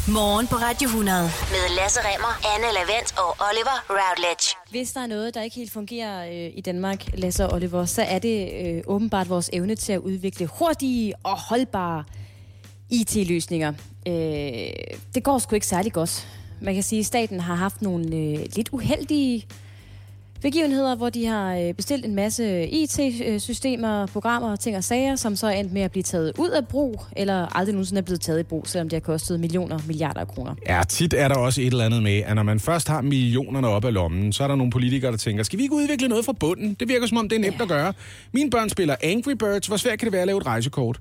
Morgen på Radio 100 med Lasse Remmer, Anne Lavent og Oliver Routledge. Hvis der er noget, der ikke helt fungerer i Danmark, Lasse og Oliver, så er det åbenbart vores evne til at udvikle hurtige og holdbare IT-løsninger. Det går sgu ikke særlig godt. Man kan sige, at staten har haft nogle lidt uheldige begivenheder, hvor de har bestilt en masse IT-systemer, programmer, ting og sager, som så er endt med at blive taget ud af brug, eller aldrig nogensinde er blevet taget i brug, selvom det har kostet milliarder af kroner. Ja, tit er der også et eller andet med, at når man først har millionerne op af lommen, så er der nogle politikere, der tænker, skal vi ikke udvikle noget fra bunden? Det virker som om, det er nemt at gøre. Mine børn spiller Angry Birds. Hvor svært kan det være at lave et rejsekort?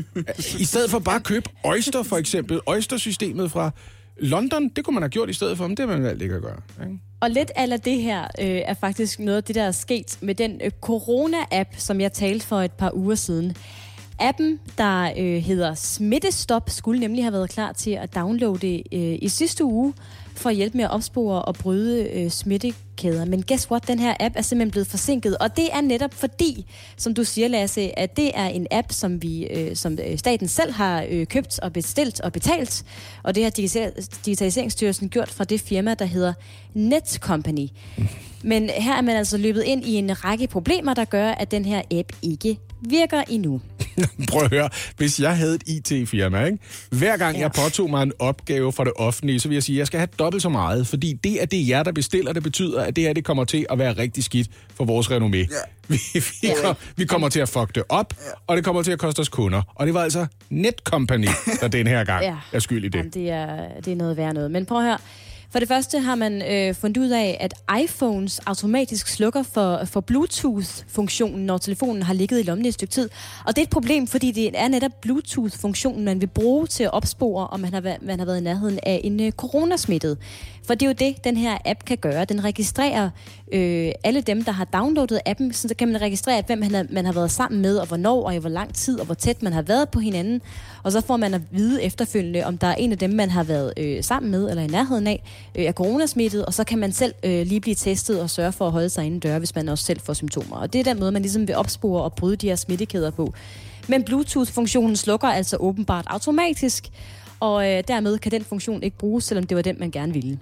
I stedet for bare at købe Oyster, for eksempel. Oyster-systemet fra London, det kunne man have gjort i stedet for, men det har man valgt ikke at gøre. Ikke? Og lidt af det her er faktisk noget af det, der er sket med den corona-app, som jeg talte for et par uger siden. Appen, der hedder Smittestop, skulle nemlig have været klar til at downloade i sidste uge for at hjælpe med at opspore og bryde smittekæder. Men guess what? Den her app er simpelthen blevet forsinket, og det er netop fordi, som du siger, Lasse, at det er en app, som staten selv har købt og bestilt og betalt, og det har Digitaliseringsstyrelsen gjort fra det firma, der hedder Netcompany. Men her er man altså løbet ind i en række problemer, der gør, at den her app ikke virker endnu. Prøv at høre, hvis jeg havde et IT-firma, ikke? Hver gang jeg påtog mig en opgave fra det offentlige, så vil jeg sige, at jeg skal have dobbelt så meget, fordi det er det, jer der bestiller, det betyder, at det her det kommer til at være rigtig skidt for vores renommé. Ja. Vi kommer til at fuck det op, og det kommer til at koste os kunder. Og det var altså Netcompany, der den her gang er skyld i det. Jamen, det er noget værd noget. Men prøv at høre. For det første har man fundet ud af, at iPhones automatisk slukker for Bluetooth-funktionen, når telefonen har ligget i lommen i et stykke tid. Og det er et problem, fordi det er netop Bluetooth-funktionen, man vil bruge til at opspore, om man har været i nærheden af en coronasmittet. For det er jo det, den her app kan gøre. Den registrerer alle dem, der har downloadet appen, så kan man registrere, hvem man har været sammen med, og hvornår, og i hvor lang tid, og hvor tæt man har været på hinanden. Og så får man at vide efterfølgende, om der er en af dem, man har været sammen med, eller i nærheden af, er coronasmittet, og så kan man selv lige blive testet og sørge for at holde sig inden døre, hvis man også selv får symptomer. Og det er den måde, man ligesom vil opspore og bryde de her smittekæder på. Men Bluetooth-funktionen slukker altså åbenbart automatisk, og dermed kan den funktion ikke bruges, selvom det var den, man gerne ville.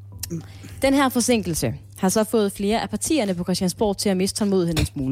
Den her forsinkelse har så fået flere af partierne på Christiansborg til at miste tålmodigheden en smule.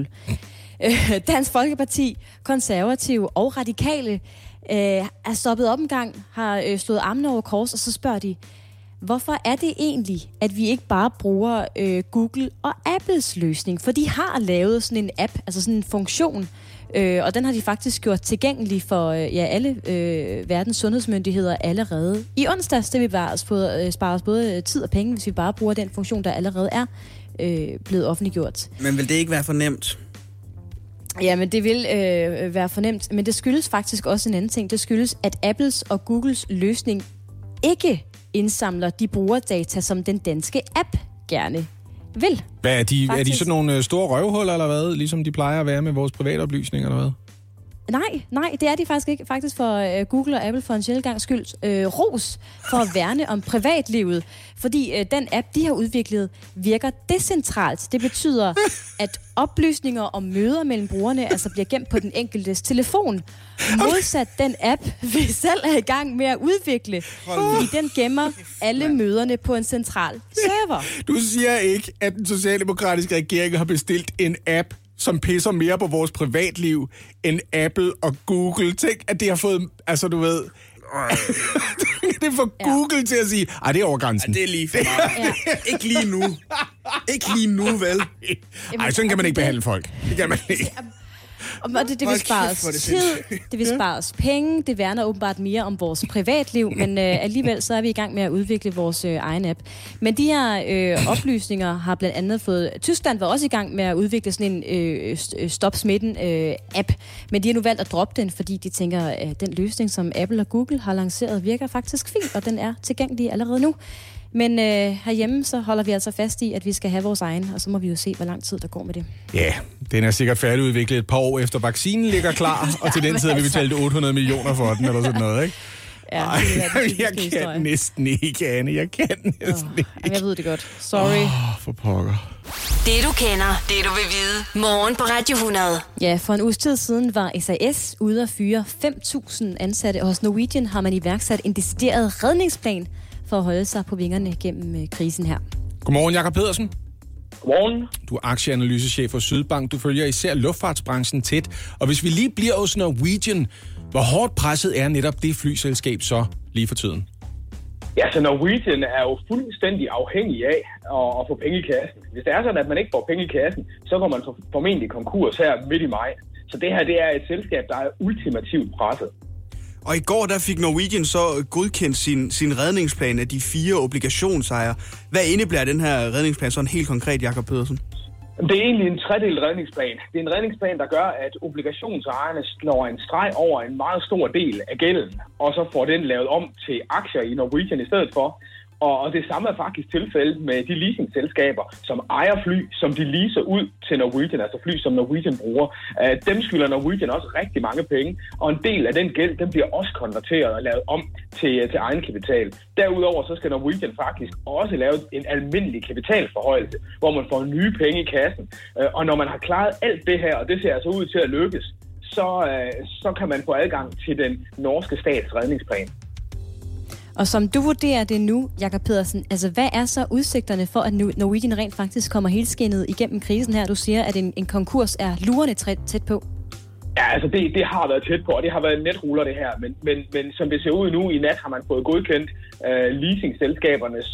Dansk Folkeparti, Konservative og Radikale er stoppet op en gang, har slået armene over kors, og så spørger de, hvorfor er det egentlig, at vi ikke bare bruger Google og Apples løsning? For de har lavet sådan en app, altså sådan en funktion, og den har de faktisk gjort tilgængelig for alle verdens sundhedsmyndigheder allerede i onsdags. Det vil bare spare os både tid og penge, hvis vi bare bruger den funktion, der allerede er blevet offentliggjort. Men vil det ikke være for nemt? Ja, men det vil være fornemt. Men det skyldes faktisk også en anden ting. Det skyldes, at Apples og Googles løsning ikke indsamler de brugerdata, som den danske app gerne vil. Hvad er de? Er de sådan nogle store røvhuller, eller hvad? Ligesom de plejer at være med vores privatoplysninger, eller hvad? Nej, det er de faktisk ikke. Faktisk for Google og Apple for en sjældent gang skyld ros for at værne om privatlivet. Fordi den app, de har udviklet, virker decentralt. Det betyder, at oplysninger om møder mellem brugerne altså bliver gemt på den enkeltes telefon. Modsat den app, vi selv er i gang med at udvikle. Fordi den gemmer alle møderne på en central server. Du siger ikke, at den socialdemokratiske regering har bestilt en app, som pisser mere på vores privatliv end Apple og Google. Tænk, at det har fået, altså du ved, det får Google til at sige, det er over grænsen. Det er lige for meget. Ikke lige nu. Ikke lige nu, vel? Sådan kan man ikke behandle folk. Det kan man ikke. Og det vil spare os tid, det vil spare os penge, det værner åbenbart mere om vores privatliv, men alligevel så er vi i gang med at udvikle vores egen app. Men de her oplysninger har blandt andet fået... Tyskland var også i gang med at udvikle sådan en Stop Smitten-app, men de har nu valgt at droppe den, fordi de tænker, at den løsning, som Apple og Google har lanceret, virker faktisk fint, og den er tilgængelig allerede nu. Men herhjemme så holder vi altså fast i, at vi skal have vores egen, og så må vi jo se, hvor lang tid der går med det. Ja, den er sikkert færdigudviklet et par år efter vaccinen ligger klar, og til den tid har vi betalt 800 millioner for den, eller sådan noget, ikke? Ja, jeg kan næsten ikke, Anne. Jeg kan næsten ikke. Jeg ved det godt. Sorry. For pokker. Det du kender, det du vil vide. Morgen på Radio 100. Ja, for en uges tid siden var SAS ude at fyre 5.000 ansatte, og hos Norwegian har man iværksat en decideret redningsplan for at holde sig på vingerne gennem krisen her. Godmorgen, Jakob Pedersen. Godmorgen. Du er aktieanalysechef for Sydbank. Du følger især luftfartsbranchen tæt. Og hvis vi lige bliver hos Norwegian, hvor hårdt presset er netop det flyselskab så lige for tiden? Ja, så Norwegian er jo fuldstændig afhængig af at få penge i kassen. Hvis det er sådan, at man ikke får penge i kassen, så går man formentlig konkurs her midt i maj. Så det her, det er et selskab, der er ultimativt presset. Og i går, der fik Norwegian så godkendt sin redningsplan af de 4 obligationsejere. Hvad indebærer den her redningsplan sådan helt konkret, Jakob Pedersen? Det er egentlig en tredelt redningsplan. Det er en redningsplan, der gør, at obligationsejerne slår en streg over en meget stor del af gælden, og så får den lavet om til aktier i Norwegian i stedet for. Og det samme er faktisk tilfældet med de leasingselskaber, som ejer fly, som de leaser ud til Norwegian, altså fly, som Norwegian bruger. Dem skylder Norwegian også rigtig mange penge, og en del af den gæld, den bliver også konverteret og lavet om til egenkapital. Derudover så skal Norwegian faktisk også lave en almindelig kapitalforhøjelse, hvor man får nye penge i kassen. Og når man har klaret alt det her, og det ser altså ud til at lykkes, så kan man få adgang til den norske stats redningsplan. Og som du vurderer det nu, Jakob Pedersen, altså hvad er så udsigterne for, at Norwegian rent faktisk kommer helskindet igennem krisen her? Du siger, at en konkurs er lurende tæt på. Ja, altså det har været tæt på, og det har været netruller det her, men som det ser ud nu i nat, har man fået godkendt leasingselskabernes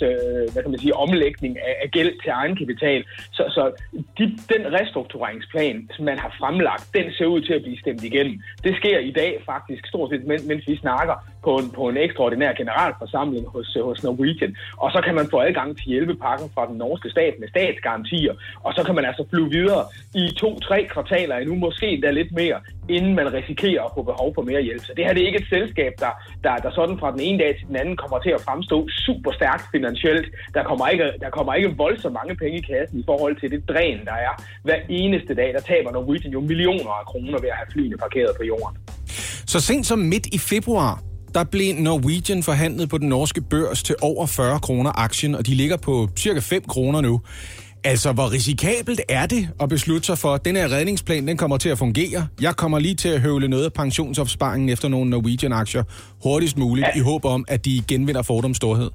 omlægning af gæld til egenkapital. Så den restruktureringsplan, som man har fremlagt, den ser ud til at blive stemt igennem. Det sker i dag faktisk stort set, mens vi snakker på en ekstraordinær generalforsamling hos Norwegian. Og så kan man få adgang til hjælpepakken fra den norske stat med statsgarantier, og så kan man altså flyve videre i 2-3 kvartaler endnu, måske endda lidt mere, inden man risikerer at få behov for mere hjælp. Så det her det er ikke et selskab, der sådan fra den ene dag til den anden kommer til at fremstå super stærkt finansielt. Der kommer ikke voldsomt mange penge i kassen i forhold til det dræn, der er. Hver eneste dag, der taber Norwegian jo millioner af kroner ved at have flyene parkeret på jorden. Så sent som midt i februar, der blev Norwegian forhandlet på den norske børs til over 40 kroner aktien, og de ligger på cirka 5 kroner nu. Altså, hvor risikabelt er det at beslutte sig for, at den her redningsplan, den kommer til at fungere? Jeg kommer lige til at høvle noget af pensionsopsparingen efter nogle Norwegian-aktier hurtigst muligt, i håb om, at de genvinder Fordums storhed.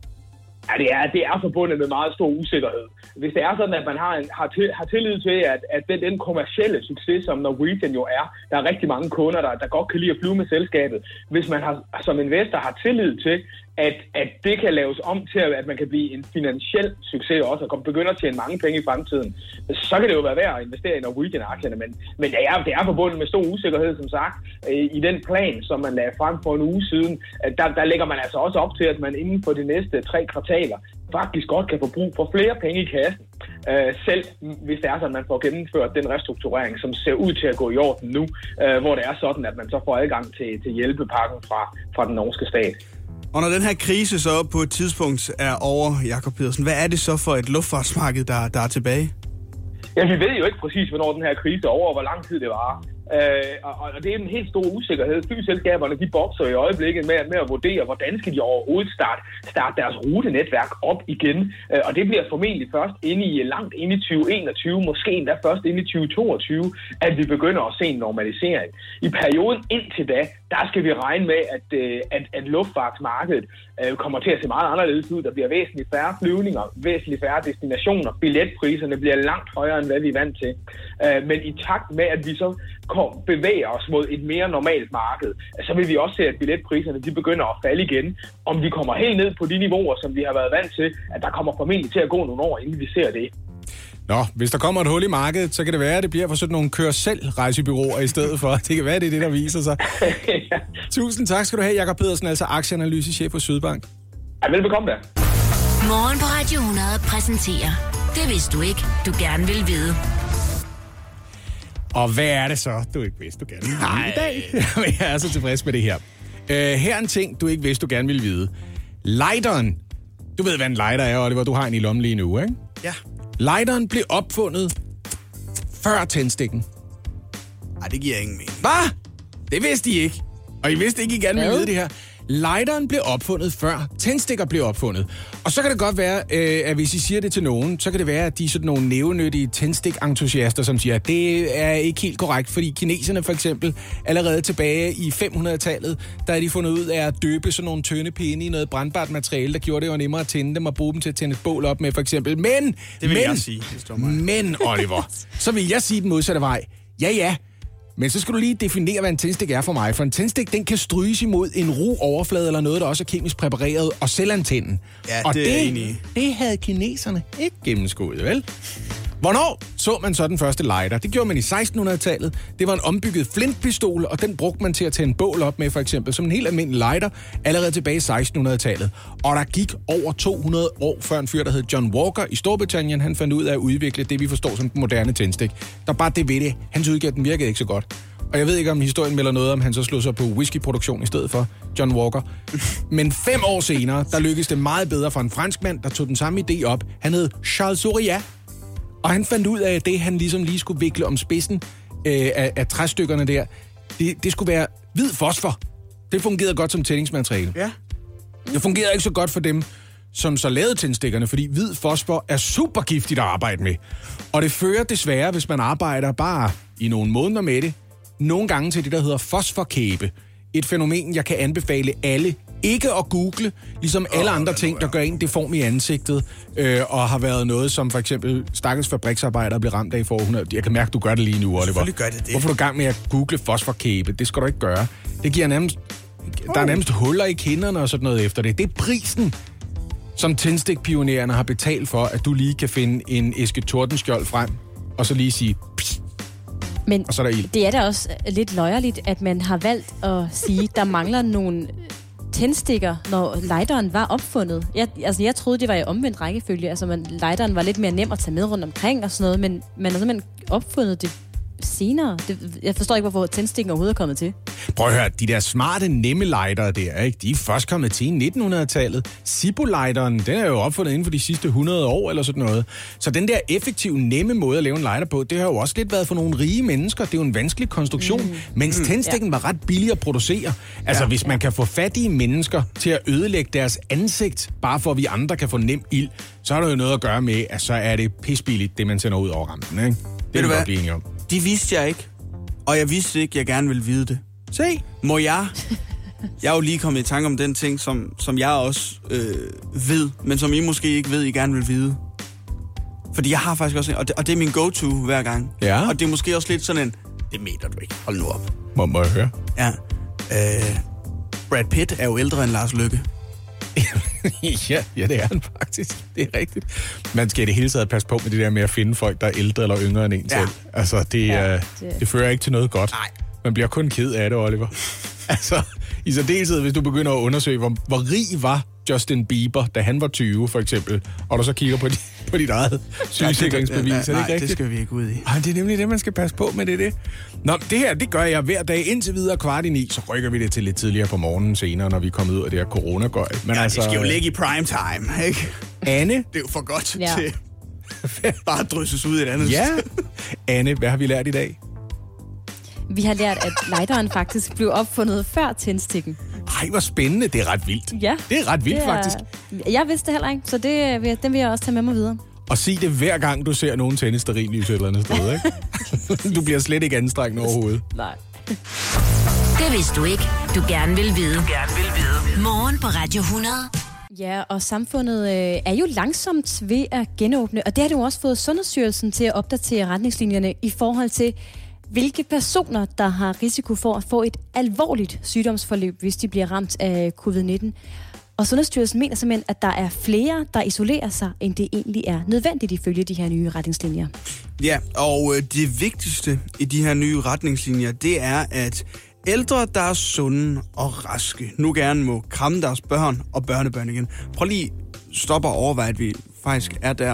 Ja, det er forbundet med meget stor usikkerhed. Hvis det er sådan, at man har tillid til, at den kommercielle succes, som Norwegian jo er, der er rigtig mange kunder, der godt kan lide at flyve med selskabet. Hvis man som investor har tillid til, at det kan laves om til, at man kan blive en finansiel succes også, og begynde at tjene mange penge i fremtiden, så kan det jo være værd at investere i Norwegian-aktierne. Men det er forbundet med stor usikkerhed, som sagt. I den plan, som man lagde frem for en uge siden, der lægger man altså også op til, at man inden for de næste 3 kvartaler faktisk godt kan få brug for flere penge i kassen, selv hvis det er sådan, at man får gennemført den restrukturering, som ser ud til at gå i orden nu, hvor det er sådan, at man så får adgang til hjælpepakken fra den norske stat. Og når den her krise så på et tidspunkt er over, Jakob Pedersen, hvad er det så for et luftfartsmarked, der er tilbage? Ja, vi ved jo ikke præcis, hvornår den her krise er over, og hvor lang tid det varer. Og det er en helt stor usikkerhed. Flyselskaberne, de bokser i øjeblikket med at vurdere, hvordan skal de overhovedet starte deres rutenetværk op igen. Og det bliver formentlig først langt inde i 2021, måske endda først inde i 2022, at vi begynder at se en normalisering. I perioden indtil da, der skal vi regne med, at luftfartsmarkedet kommer til at se meget anderledes ud. Der bliver væsentligt færre flyvninger, væsentligt færre destinationer. Billetpriserne bliver langt højere, end hvad vi er vant til. Men i takt med, at vi så bevæger os mod et mere normalt marked, så vil vi også se, at billetpriserne de begynder at falde igen. Om vi kommer helt ned på de niveauer, som vi har været vant til, at der kommer formentlig til at gå nogle år, inden vi ser det. Nå, hvis der kommer et hul i markedet, så kan det være, at det bliver for sådan nogle kør-selv-rejsebyråer i stedet for. Det kan være, det er det, der viser sig. Ja. Tusind tak skal du have, Jakob Pedersen, altså aktieanalysechef på Sydbank. Ja, velbekomme der. Morgen på Radio 100 præsenterer Det vidste du ikke, du gerne vil vide. Og hvad er det så, du ikke vidste, du gerne vil vide i dag? Jeg er så tilfreds med det her. Her er en ting, du ikke vidste, du gerne vil vide. Lighteren. Du ved, hvad en lighter er, og det var, du har en i lommen lige nu, ikke? Ja. Lighteren blev opfundet før tændstikken. Ej, det giver ingen mening. Hvad? Det vidste I ikke. Og I vidste ikke, I gerne ville vide det her. lighteren blev opfundet før tændstikker blev opfundet. Og så kan det godt være, at hvis I siger det til nogen, så kan det være, at de er sådan nogle nævenyttige tændstik-entusiaster, som siger, at det er ikke helt korrekt, fordi kineserne for eksempel allerede tilbage i 500-tallet, der er de fundet ud af at døbe sådan nogle tynde pinde i noget brandbart materiale, der gjorde det jo nemmere at tænde dem og bruge dem til at tænde et bål op med for eksempel. Men, jeg sige, men Oliver, så vil jeg sige den modsatte vej. Ja. Men så skal du lige definere, hvad en tændstik er for mig. For en tændstik, den kan stryges imod en ru overflade eller noget, der også er kemisk præpareret og selvantændende. Ja, og det er enig. Det havde kineserne ikke gennemskuet, vel? Hvornår så man så den første lighter? Det gjorde man i 1600-tallet. Det var en ombygget flintpistol, og den brugte man til at tænde bål op med, for eksempel, som en helt almindelig lighter, allerede tilbage i 1600-tallet. Og der gik over 200 år før en fyr, der hed John Walker i Storbritannien, han fandt ud af at udvikle det, vi forstår som den moderne tændstik. Der bare det ved det. Hans udgave, den virkede ikke så godt. Og jeg ved ikke, om historien melder noget, om han så slog sig på whiskyproduktion i stedet for John Walker. Men 5 år senere, der lykkedes det meget bedre for en franskmand, der tog den samme idé op. Han hed Charles Souriat. Og han fandt ud af, at det, han ligesom lige skulle vikle om spidsen af træstykkerne der, det skulle være hvid fosfor. Det fungerede godt som tændingsmateriale. Ja. Det fungerede ikke så godt for dem, som så lavede tændstikkerne, fordi hvid fosfor er super giftigt at arbejde med. Og det fører desværre, hvis man arbejder bare i nogle måneder med det, nogle gange til det, der hedder fosforkæbe. Et fænomen, jeg kan anbefale alle ikke at google, ligesom alle andre ting, der gør en deform i ansigtet, og har været noget, som for eksempel stakkels fabriksarbejdere blev ramt af i forhånden. Jeg kan mærke, du gør det lige nu, Oliver. Selvfølgelig gør det. Hvorfor er du i gang med at google fosforkæbe? Det skal du ikke gøre. Det giver nærmest... Der er nærmest huller i kinderne og sådan noget efter det. Det er prisen, som tændstikpionererne har betalt for, at du lige kan finde en æske tordenskjold frem, og så lige sige... Pss, men og så er der ild. Det er da også lidt løjerligt, at man har valgt at sige, der mangler nogle tændstikker, når lighteren var opfundet. Jeg troede, det var i omvendt rækkefølge. Altså, lighteren var lidt mere nem at tage med rundt omkring og sådan noget, men man har simpelthen opfundet det senere. Jeg forstår ikke, hvorfor tændstikken overhovedet er kommet til. Prøv at høre, de der smarte, nemme lightere der, ikke? De er først kommet til i 1900-tallet. Zippo-lighteren, den er jo opfundet inden for de sidste 100 år eller sådan noget. Så den der effektive, nemme måde at lave en lighter på, det har jo også lidt været for nogle rige mennesker. Det er jo en vanskelig konstruktion, mens tændstikken var ret billig at producere. Altså, hvis man kan få fattige mennesker til at ødelægge deres ansigt, bare for at vi andre kan få nem ild, så har det jo noget at gøre med, at så er det pisbilligt, det man sender ud over rampen, ikke? Det er vi godt blive enige om. Det vidste jeg ikke. Og jeg vidste ikke, jeg gerne ville vide det. Se. Må jeg? Jeg er jo lige kommet i tanke om den ting, som jeg også ved, men som I måske ikke ved, I gerne vil vide. Fordi jeg har faktisk også en, og det er min go-to hver gang. Ja. Og det er måske også lidt sådan en, det mener du ikke. Hold nu op. Må jeg høre? Ja. Brad Pitt er jo ældre end Lars Løkke. ja, det er han faktisk. Det er rigtigt. Man skal i det hele taget passe på med det der med at finde folk, der er ældre eller yngre end en selv. Altså, det fører ikke til noget godt. Nej. Man bliver kun ked af det, Oliver. Altså, i særdeleshed, hvis du begynder at undersøge, hvor rig var Justin Bieber, da han var 20, for eksempel, og du så kigger på dit eget sygesikringsbevis. Er det ikke rigtigt? Det skal vi ikke ud i. Ej, det er nemlig det, man skal passe på med det. Nå, det her, det gør jeg hver dag indtil videre 8:45, så rykker vi det til lidt tidligere på morgenen senere, når vi er kommet ud af det her coronagøj. Men ja, altså, det skal jo ligge i prime time, ikke? Anne? Det er jo for godt til bare at drysses ud et andet sted. Anne, hvad har vi lært i dag? Vi har lært, at lighteren faktisk blev opfundet før tændstikken. Ej, hvor spændende. Det er ret vildt. Ja. Det er ret vildt, faktisk. Jeg vidste det heller ikke, så den vil jeg også tage med mig videre. Og sig det hver gang, du ser nogen tænde stearinlys et eller andet sted, ikke? Du bliver slet ikke anstrengt overhovedet. Nej. Det vidste du ikke. Du gerne vil vide. Morgen på Radio 100. Ja, og samfundet er jo langsomt ved at genåbne, og det har du også fået Sundhedsstyrelsen til at opdatere retningslinjerne i forhold til, hvilke personer, der har risiko for at få et alvorligt sygdomsforløb, hvis de bliver ramt af covid-19. Og Sundhedsstyrelsen mener simpelthen, at der er flere, der isolerer sig, end det egentlig er nødvendigt ifølge de her nye retningslinjer. Ja, og det vigtigste i de her nye retningslinjer, det er, at ældre, der er sunde og raske, nu gerne må kramme deres børn og børnebørn igen. Prøv lige stoppe og overveje, at vi faktisk er der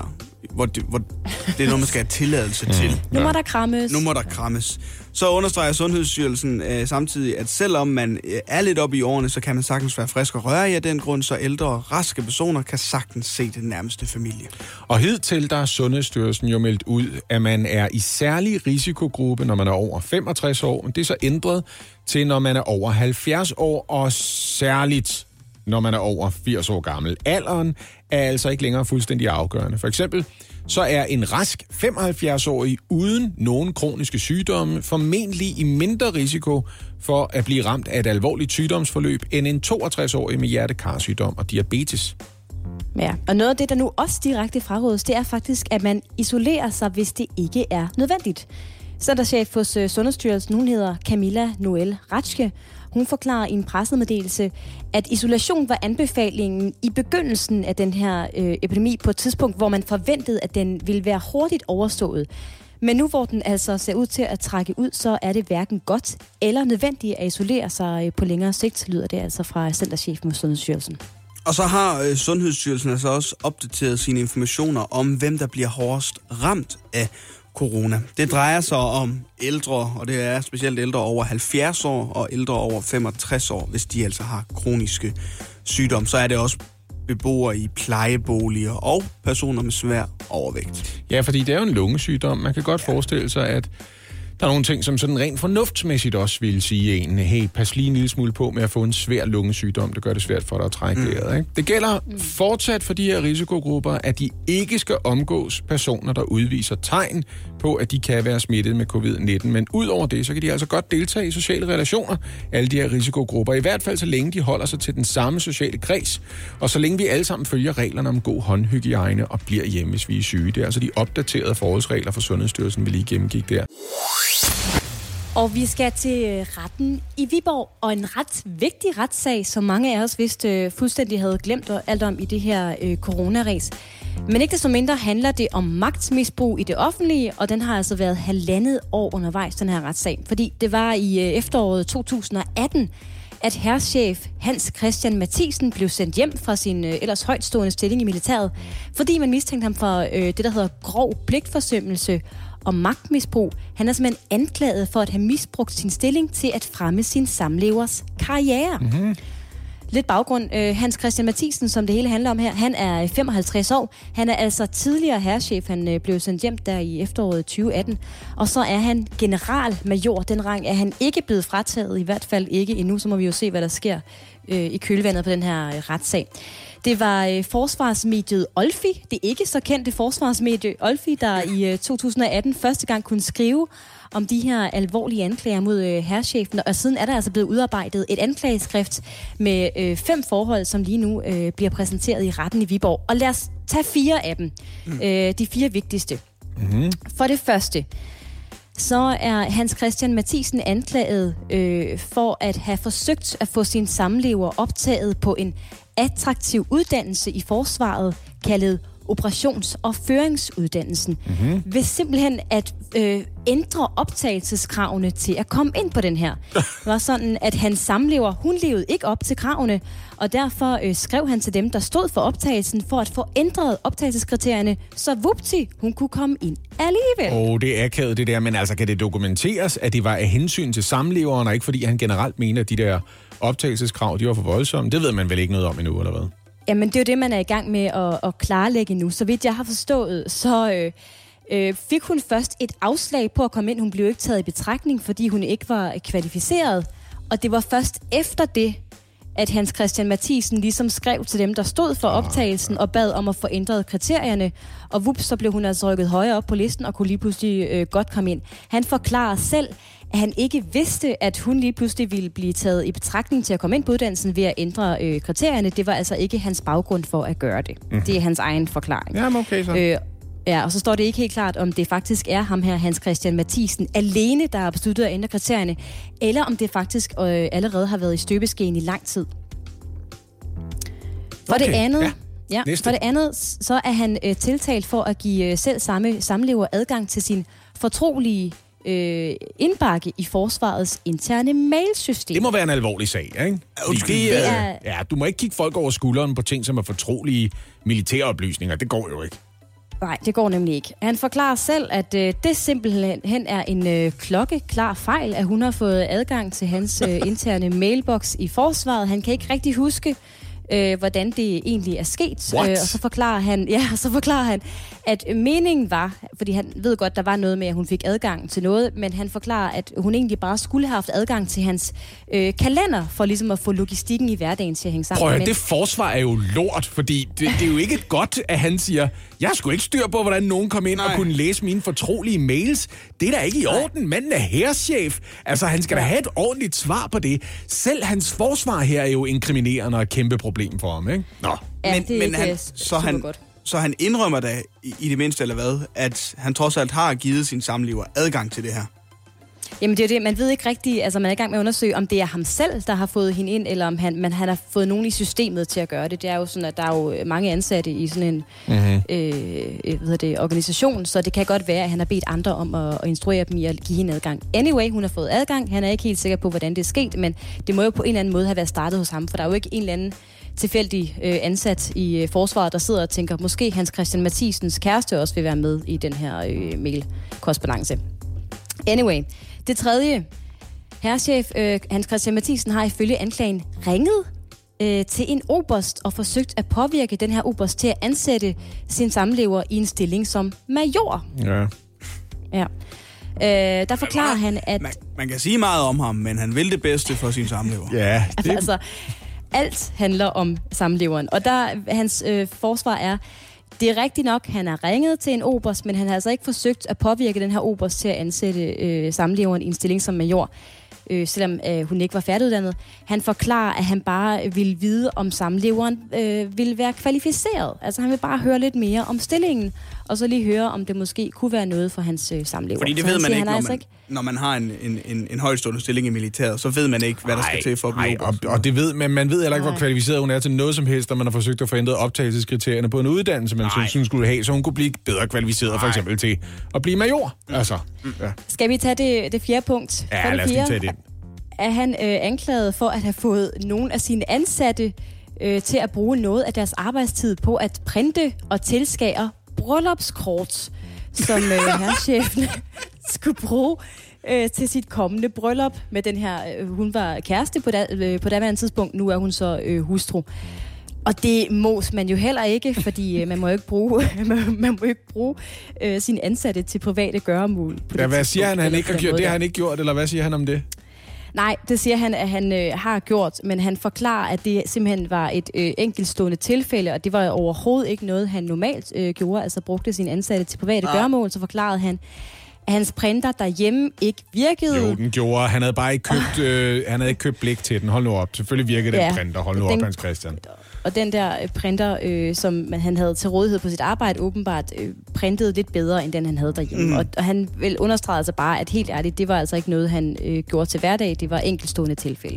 hvor det er noget, man skal have tilladelse til. Nu må der krammes. Nu må der krammes. Så understreger Sundhedsstyrelsen samtidig, at selvom man er lidt oppe i årene, så kan man sagtens være frisk og rørig af den grund, så ældre og raske personer kan sagtens se den nærmeste familie. Og hidtil der er Sundhedsstyrelsen jo meldt ud, at man er i særlig risikogruppe, når man er over 65 år. Det er så ændret til, når man er over 70 år, og særligt når man er over 80 år gammel. Alderen er altså ikke længere fuldstændig afgørende. For eksempel så er en rask 75-årig uden nogen kroniske sygdomme formentlig i mindre risiko for at blive ramt af et alvorligt sygdomsforløb end en 62-årig med hjertekarsygdom og diabetes. Ja, og noget af det, der nu også direkte frarådes, det er faktisk, at man isolerer sig, hvis det ikke er nødvendigt. Centerchef hos Sundhedsstyrelsen, hun hedder Camilla Noel Ratschke. Hun forklarer i en pressemeddelelse, at isolation var anbefalingen i begyndelsen af den her epidemi på et tidspunkt, hvor man forventede, at den ville være hurtigt overstået. Men nu hvor den altså ser ud til at trække ud, så er det hverken godt eller nødvendigt at isolere sig på længere sigt, lyder det altså fra Centerchefen hos Sundhedsstyrelsen. Og så har Sundhedsstyrelsen altså også opdateret sine informationer om, hvem der bliver hårdest ramt af corona. Det drejer sig om ældre, og det er specielt ældre over 70 år og ældre over 65 år, hvis de altså har kroniske sygdomme. Så er det også beboere i plejeboliger og personer med svær overvægt. Ja, fordi det er jo en lungesygdom. Man kan godt forestille sig, at der er nogle ting, som sådan rent fornuftsmæssigt også vil sige en, hey, pas lige en lille smule på med at få en svær lungesygdom. Det gør det svært for dig at trække vejret, ikke? Det gælder fortsat for de her risikogrupper, at de ikke skal omgås personer, der udviser tegn på, at de kan være smittet med covid-19. Men ud over det, så kan de altså godt deltage i sociale relationer, alle de her risikogrupper. I hvert fald så længe de holder sig til den samme sociale kreds, og så længe vi alle sammen følger reglerne om god håndhygiejne og bliver hjemme, hvis vi er syge. Det er altså de opdaterede forholdsregler for Sundhedsstyrelsen, vi lige gennemgik der. Og vi skal til retten i Viborg, og en ret vigtig retssag, som mange af os vist fuldstændig havde glemt alt om i det her coronaræs. Men ikke desto mindre handler det om magtmisbrug i det offentlige, og den har altså været 1,5 år undervejs, den her retssag. Fordi det var i efteråret 2018, at herrchef Hans Christian Mathiesen blev sendt hjem fra sin ellers højtstående stilling i militæret, fordi man mistænkte ham for det, der hedder grov pligtforsømmelse og magtmisbrug. Han er simpelthen anklaget for at have misbrugt sin stilling til at fremme sin samlevers karriere. Mm-hmm. Lidt baggrund. Hans Christian Mathiesen, som det hele handler om her, han er 55 år. Han er altså tidligere herrchef. Han blev sendt hjem der i efteråret 2018. Og så er han generalmajor. Den rang er han ikke blevet frataget, i hvert fald ikke endnu. Så må vi jo se, hvad der sker i kølvandet på den her retssag. Det var forsvarsmediet Olfi, det ikke så kendte forsvarsmedie Olfi, der i 2018 første gang kunne skrive om de her alvorlige anklager mod herrchefen, og siden er der altså blevet udarbejdet et anklageskrift med 5 forhold, som lige nu bliver præsenteret i retten i Viborg. Og lad os tage 4 af dem, de 4 vigtigste. Mm-hmm. For det første, så er Hans Christian Mathiesen anklaget for at have forsøgt at få sin samlever optaget på en attraktiv uddannelse i forsvaret, kaldet operations- og føringsuddannelsen, ved simpelthen at ændre optagelseskravene til at komme ind på den her. Det var sådan, at hans samlever, hun levede ikke op til kravene, og derfor skrev han til dem, der stod for optagelsen, for at få ændret optagelseskriterierne, så vupti, hun kunne komme ind alligevel. Det er akavet det der, men altså kan det dokumenteres, at det var af hensyn til samleveren, og ikke fordi han generelt mener, at de der optagelseskrav, de var for voldsomme? Det ved man vel ikke noget om endnu, eller hvad? Jamen, det er jo det, man er i gang med at klarlægge nu. Så vidt jeg har forstået, så fik hun først et afslag på at komme ind. Hun blev ikke taget i betragtning, fordi hun ikke var kvalificeret. Og det var først efter det, at Hans Christian Mathiesen ligesom skrev til dem, der stod for optagelsen, og bad om at få ændret kriterierne. Og vups, så blev hun altså rykket højere op på listen, og kunne lige pludselig godt komme ind. Han forklarer selv, at han ikke vidste, at hun lige pludselig ville blive taget i betragtning til at komme ind på uddannelsen ved at ændre kriterierne. Det var altså ikke hans baggrund for at gøre det. Det er hans egen forklaring. Jamen okay så. Ja, og så står det ikke helt klart, om det faktisk er ham her, Hans Christian Mathiesen, alene, der har besluttet at ændre kriterierne, eller om det faktisk allerede har været i støbeskeen i lang tid. For det andet, så er han tiltalt for at give selv samme samlever adgang til sin fortrolige indbakke i forsvarets interne mailsystem. Det må være en alvorlig sag, ikke? Du må ikke kigge folk over skulderen på ting, som er fortrolige militæroplysninger. Det går jo ikke. Nej, det går nemlig ikke. Han forklarer selv, at det simpelthen er en klokkeklar fejl, at hun har fået adgang til hans interne mailbox i forsvaret. Han kan ikke rigtig huske, hvordan det egentlig er sket. Og så forklarer han, at meningen var, fordi han ved godt, der var noget med, at hun fik adgang til noget, men han forklarer, at hun egentlig bare skulle have haft adgang til hans kalender, for ligesom at få logistikken i hverdagen til at hænge sammen. Prøv at det forsvar er jo lort, fordi det er jo ikke godt, at han siger, jeg skulle ikke styr på, hvordan nogen kom ind og kunne læse mine fortrolige mails. Det er da ikke i orden. Manden er hærchef. Altså, han skal da have et ordentligt svar på det. Selv hans forsvar her er jo inkriminerende og et kæmpe problem for ham, ikke? Nå. Ja, Så han indrømmer da i det mindste, eller hvad, at han trods alt har givet sin samlever adgang til det her. Jamen det er det, man ved ikke rigtigt, altså man er i gang med at undersøge, om det er ham selv, der har fået hende ind, eller om han har fået nogen i systemet til at gøre det. Det er jo sådan, at der er jo mange ansatte i sådan en organisation, så det kan godt være, at han har bedt andre om at instruere dem i at give hende adgang. Anyway, hun har fået adgang, han er ikke helt sikker på, hvordan det er sket, men det må jo på en eller anden måde have været startet hos ham, for der er jo ikke en eller anden tilfældig ansat i forsvaret, der sidder og tænker, måske Hans Christian Mathisens kæreste også vil være med i den her mail-korrespondance. Anyway, det tredje. Herrechef Hans Christian Mathisen har ifølge anklagen ringet til en oberst og forsøgt at påvirke den her oberst til at ansætte sin samlever i en stilling som major. Ja. Der forklarer han, at... Man kan sige meget om ham, men han vil det bedste for sin samlever. Ja. Altså, alt handler om samleveren. Og hans forsvar er, det er rigtigt nok, han har ringet til en oberst, men han har altså ikke forsøgt at påvirke den her oberst til at ansætte samleveren i en stilling som major, selvom hun ikke var færdiguddannet. Han forklarer, at han bare vil vide, om samleveren vil være kvalificeret. Altså han vil bare høre lidt mere om stillingen, og så lige høre, om det måske kunne være noget for hans samlever. Fordi det ved man ikke, når man har en højtstående stilling i militæret, så ved man ikke, hvad der skal til for at blive oberst. Og det ved man ved heller ikke, hvor kvalificeret hun er til noget som helst, når man har forsøgt at få ændret optagelseskriterierne på en uddannelse, man synes, hun skulle have, så hun kunne blive bedre kvalificeret, for eksempel til at blive major. Altså, ja. Skal vi tage det fjerde punkt? Ja, lad os lige tage det. Er han anklaget for at have fået nogle af sine ansatte til at bruge noget af deres arbejdstid på at printe og tilskære bryllupskort, som herrechefen skulle bruge til sit kommende bryllup med den her... hun var kæreste på daværende tidspunkt, nu er hun så hustru. Og det mås man jo heller ikke, fordi man må ikke bruge sine ansatte til private gøremål. Ja, hvad siger han ikke har gjort? Det har han ikke gjort, eller hvad siger han om det? Nej, det siger han, at han har gjort, men han forklarer, at det simpelthen var et enkeltstående tilfælde, og det var overhovedet ikke noget, han normalt gjorde, altså brugte sine ansatte til private gøremål. Så forklarede han, at hans printer derhjemme ikke virkede. Jo, den gjorde. Han havde bare ikke købt blik til den. Hold nu op. Selvfølgelig virkede den printer. Hold nu op, Hans Christian. Og den der printer, som han havde til rådighed på sit arbejde, åbenbart printede lidt bedre, end den han havde derhjemme. Og han vil understrege altså bare, at helt ærligt, det var altså ikke noget, han gjorde til hverdag. Det var enkeltstående tilfælde.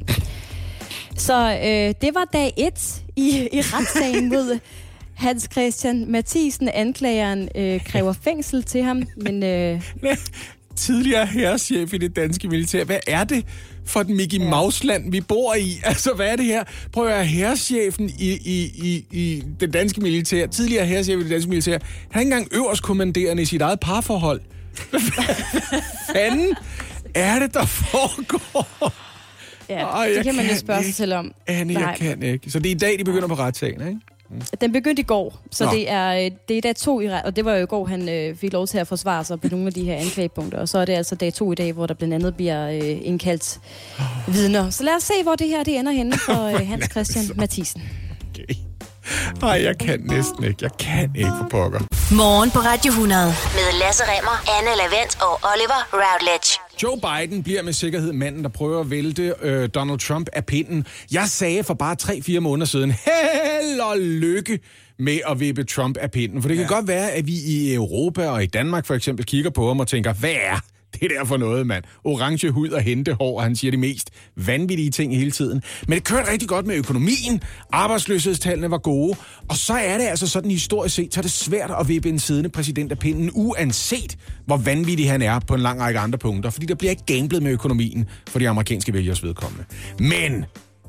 Så det var dag 1 i retssagen mod Hans Christian Mathisen. Anklageren kræver fængsel til ham, men... Tidligere herrechef i det danske militær. Hvad er det for et Mickey Mouse-land, vi bor i? Altså, hvad er det her? Prøv at høre, herrechefen i det danske militær, tidligere herrechef i det danske militær, han er ikke engang øverstkommanderende i sit eget parforhold. Hvad fanden er det, der foregår? Ja, det kan man jo spørge sig selv om. Anne, jeg kan ikke. Så det er i dag, de begynder på retssagen, ikke? Den begyndte i går, så det er dag 2 i og det var jo i går, han fik lov til at forsvare sig på nogle af de her anklagepunkter, og så er det altså dag 2 i dag, hvor der blandt andet bliver indkaldt vidner. Så lad os se, hvor det her det ender henne for Hans Christian Mathisen. Okay. Nej, jeg kan næsten ikke. Jeg kan ikke for pokker. Morgen på Radio 100 med Lasse Remmer, Anne Lavent og Oliver Routledge. Joe Biden bliver med sikkerhed manden, der prøver at vælte Donald Trump af pinden. Jeg sagde for bare 3-4 måneder siden, held og lykke med at vippe Trump af pinden. For det kan godt være, at vi i Europa og i Danmark for eksempel kigger på ham og tænker, hvad er det der for noget, mand? Orange hud og hentehår, og han siger de mest vanvittige ting hele tiden. Men det kørte rigtig godt med økonomien. Arbejdsløshedstallene var gode. Og så er det altså sådan historisk set, så er det svært at vippe en siddende præsident af pinden, uanset hvor vanvittig han er på en lang række andre punkter. Fordi der bliver ikke gamblet med økonomien for de amerikanske vælgers vedkommende. Men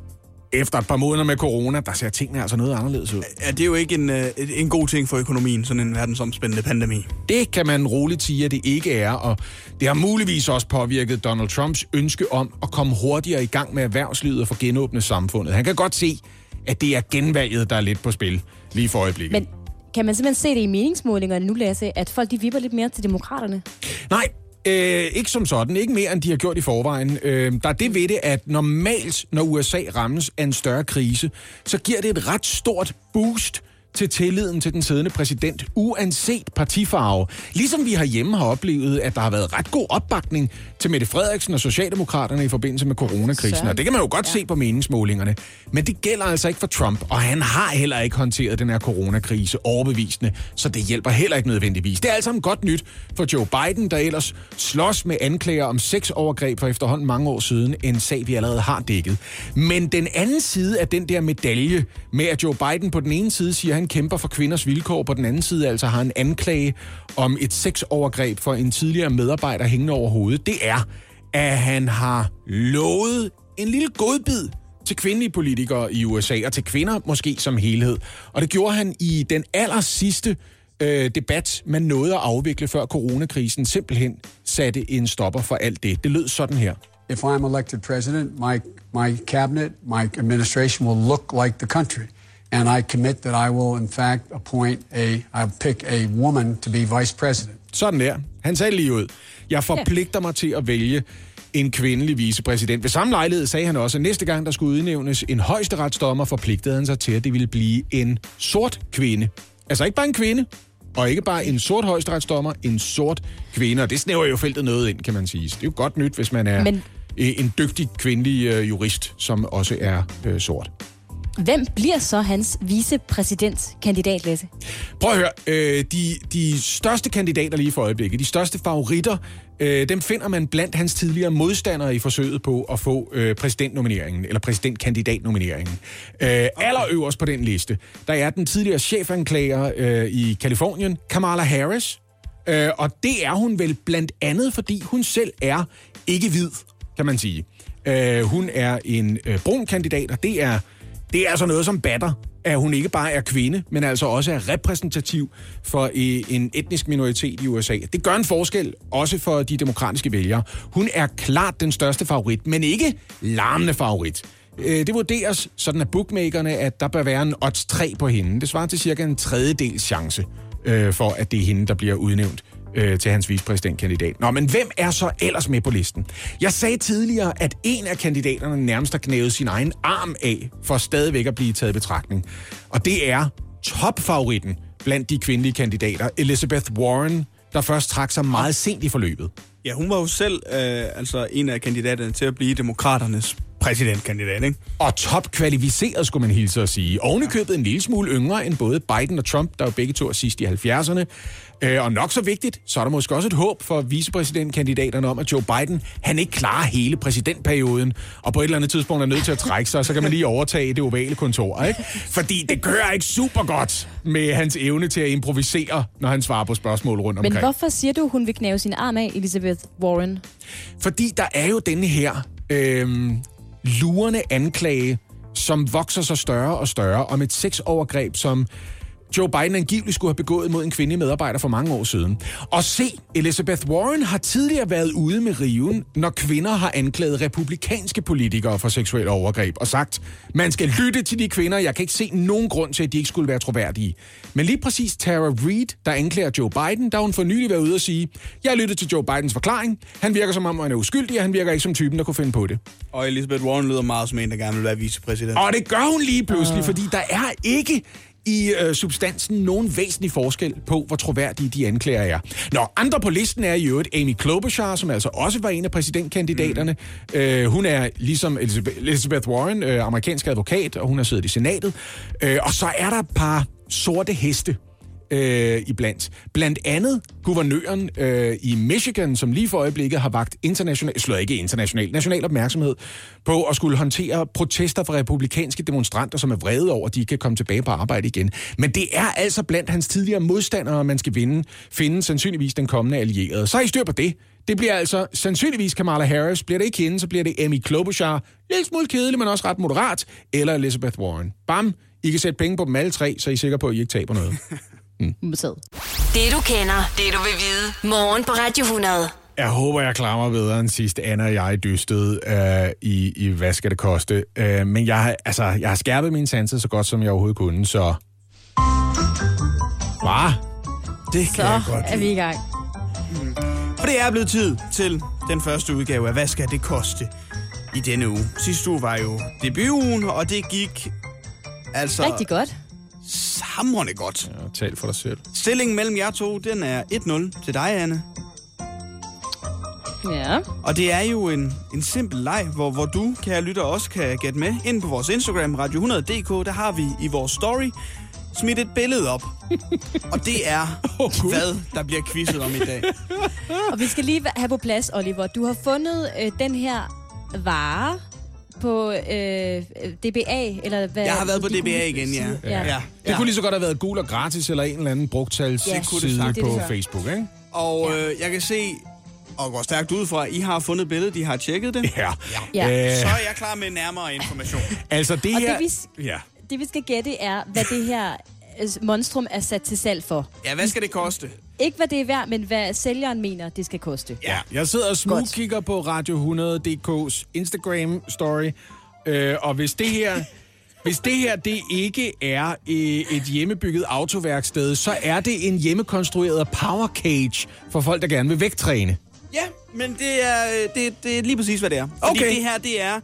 efter et par måneder med corona, der ser tingene altså noget anderledes ud. Ja, det er jo ikke en god ting for økonomien, sådan en verdensomspændende pandemi. Det kan man roligt sige, at det ikke er, og det har muligvis også påvirket Donald Trumps ønske om at komme hurtigere i gang med erhvervslivet og få genåbnet samfundet. Han kan godt se, at det er genvalget, der er lidt på spil lige for øjeblikket. Men kan man simpelthen se det i meningsmålingerne nu, Lasse, at folk de vipper lidt mere til demokraterne? Nej, ikke som sådan. Ikke mere, end de har gjort i forvejen. Der er det ved det, at normalt, når USA rammes af en større krise, så giver det et ret stort boost til tilliden til den siddende præsident, uanset partifarve. Ligesom vi herhjemme har oplevet, at der har været ret god opbakning til Mette Frederiksen og Socialdemokraterne i forbindelse med coronakrisen. Og det kan man jo godt se på meningsmålingerne. Men det gælder altså ikke for Trump, og han har heller ikke håndteret den her coronakrise overbevisende, så det hjælper heller ikke nødvendigvis. Det er altså godt nyt for Joe Biden, der ellers slås med anklager om sexovergreb for efterhånden mange år siden, en sag, vi allerede har dækket. Men den anden side af den der medalje med, at Joe Biden på den ene side siger, han kæmper for kvinders vilkår, på den anden side altså har en anklage om et sexovergreb for en tidligere medarbejder hængende over hovedet, det er, at han har lovet en lille godbid til kvindelige politikere i USA, og til kvinder måske som helhed. Og det gjorde han i den aller sidste debat, man nåede at afvikle før coronakrisen, simpelthen satte en stopper for alt det. Det lød sådan her. If I'm elected president, my cabinet, my administration will look like the country. And I commit that I will, in fact, I'll pick a woman to be vice president. Sådan der. Han sagde lige ud. Jeg forpligter mig til at vælge en kvindelig vicepræsident. Ved samme lejlighed sagde han også, at næste gang der skulle udnævnes en højesteretsdommer, forpligtede han sig til, at det ville blive en sort kvinde. Altså ikke bare en kvinde, og ikke bare en sort højesteretsdommer, en sort kvinde. Og det snæver jo feltet noget ind, kan man sige. Så det er jo godt nyt, hvis man er en dygtig kvindelig jurist, som også er sort. Hvem bliver så hans vicepræsidentkandidat, Lasse? Prøv at høre. De største kandidater lige for øjeblikket, de største favoritter, dem finder man blandt hans tidligere modstandere i forsøget på at få præsidentnomineringen, eller præsidentkandidatnomineringen. Allerøverst på den liste, der er den tidligere chefanklager i Kalifornien, Kamala Harris. Og det er hun vel blandt andet, fordi hun selv er ikke hvid, kan man sige. Hun er en brun kandidat, og det er altså noget, som batter, at hun ikke bare er kvinde, men altså også er repræsentativ for en etnisk minoritet i USA. Det gør en forskel, også for de demokratiske vælgere. Hun er klart den største favorit, men ikke larmende favorit. Det vurderes sådan af bookmakerne, at der bør være en odds 3 på hende. Det svarer til cirka en tredjedels chance for, at det er hende, der bliver udnævnt til hans vicepræsidentkandidat. Nå, men hvem er så ellers med på listen? Jeg sagde tidligere, at en af kandidaterne nærmest har knævet sin egen arm af, for stadigvæk at blive taget i betragtning. Og det er topfavoritten blandt de kvindelige kandidater, Elizabeth Warren, der først trak sig meget sent i forløbet. Ja, hun var jo selv en af kandidaterne til at blive demokraternes præsidentkandidat, ikke? Og topkvalificeret, skulle man hilse at sige. Ovenikøbet en lille smule yngre end både Biden og Trump, der jo begge to er sidst i 70'erne. Og nok så vigtigt, så er der måske også et håb for vicepræsidentkandidaterne om, at Joe Biden, han ikke klarer hele præsidentperioden, og på et eller andet tidspunkt er nødt til at trække sig, så kan man lige overtage det ovale kontor, ikke? Fordi det kører ikke super godt med hans evne til at improvisere, når han svarer på spørgsmål rundt omkring. Men hvorfor siger du, hun vil knæve sin arm af, Elizabeth Warren? Fordi der er jo denne her lurende anklage, som vokser sig større og større, om et sexovergreb, som Joe Biden angiveligt skulle have begået mod en kvindelig medarbejder for mange år siden. Og se, Elizabeth Warren har tidligere været ude med riven, når kvinder har anklaget republikanske politikere for seksuelle overgreb, og sagt, man skal lytte til de kvinder, jeg kan ikke se nogen grund til, at de ikke skulle være troværdige. Men lige præcis Tara Reid, der anklager Joe Biden, der hun for nylig været ude og sige, jeg har lyttet til Joe Bidens forklaring, han virker som om han er uskyldig, og han virker ikke som typen, der kunne finde på det. Og Elizabeth Warren lyder meget som en, der gerne vil være vicepræsident. Og det gør hun lige pludselig, fordi der er ikke i substansen nogen væsentlig forskel på, hvor troværdige de anklager er. Når andre på listen er i øvrigt Amy Klobuchar, som altså også var en af præsidentkandidaterne. Hun er ligesom Elizabeth Warren, amerikansk advokat, og hun har siddet i senatet. Og så er der et par sorte heste iblandt. Blandt andet guvernøren i Michigan, som lige for øjeblikket har vagt national opmærksomhed på at skulle håndtere protester fra republikanske demonstranter, som er vrede over, at de kan komme tilbage på arbejde igen. Men det er altså blandt hans tidligere modstandere, man skal finde sandsynligvis den kommende allierede. Så er I styr på det. Det bliver altså sandsynligvis Kamala Harris. Bliver det ikke hende, så bliver det Amy Klobuchar. Lidt smule kedelig, men også ret moderat. Eller Elizabeth Warren. Bam! I kan sætte penge på dem alle tre, så I er sikre på, at I ikke taber noget. Det du kender, det du vil vide. Morgen på Radio 100. Jeg håber, jeg klarer mig bedre end sidst. Anna og jeg dystede i hvad skal det koste. Men jeg har skærpet mine sanser så godt, som jeg overhovedet kunne, så... Hvad? Det kan jeg godt er vi i gang. For det er blevet tid til den første udgave af Hvad skal det koste i denne uge. Sidste uge var jo debutugen, og det gik altså... Rigtig godt. Hamrende godt. Ja, tal for dig selv. Stillingen mellem jer to, den er 1-0 til dig, Anne. Ja. Og det er jo en simpel leg, hvor du, kære lytter, også kan gætte med. Inde på vores Instagram, radio100.dk, der har vi i vores story smidt et billede op. Og det er, hvad der bliver quizzet om i dag. Og vi skal lige have på plads, Oliver. Du har fundet den her vare på DBA, eller hvad? Jeg har været på DBA igen, ja. Det kunne lige så godt have været gul og gratis, eller en eller anden brugtalsside på Facebook, ikke? Og jeg kan se, og går stærkt ud fra, I har fundet billedet, de har tjekket det. Ja. Så er jeg klar med nærmere information. Altså det og her... Det vi skal gætte er, hvad det her monstrum er sat til salg for. Ja, hvad skal det koste? Ikke hvad det er værd, men hvad sælgeren mener, det skal koste. Ja, jeg sidder og smugkigger på Radio100.dk's Instagram-story, og hvis det her det ikke er et hjemmebygget autoværksted, så er det en hjemmekonstrueret power cage for folk, der gerne vil vægttræne. Ja, men det er lige præcis, hvad det er. Fordi det her, det er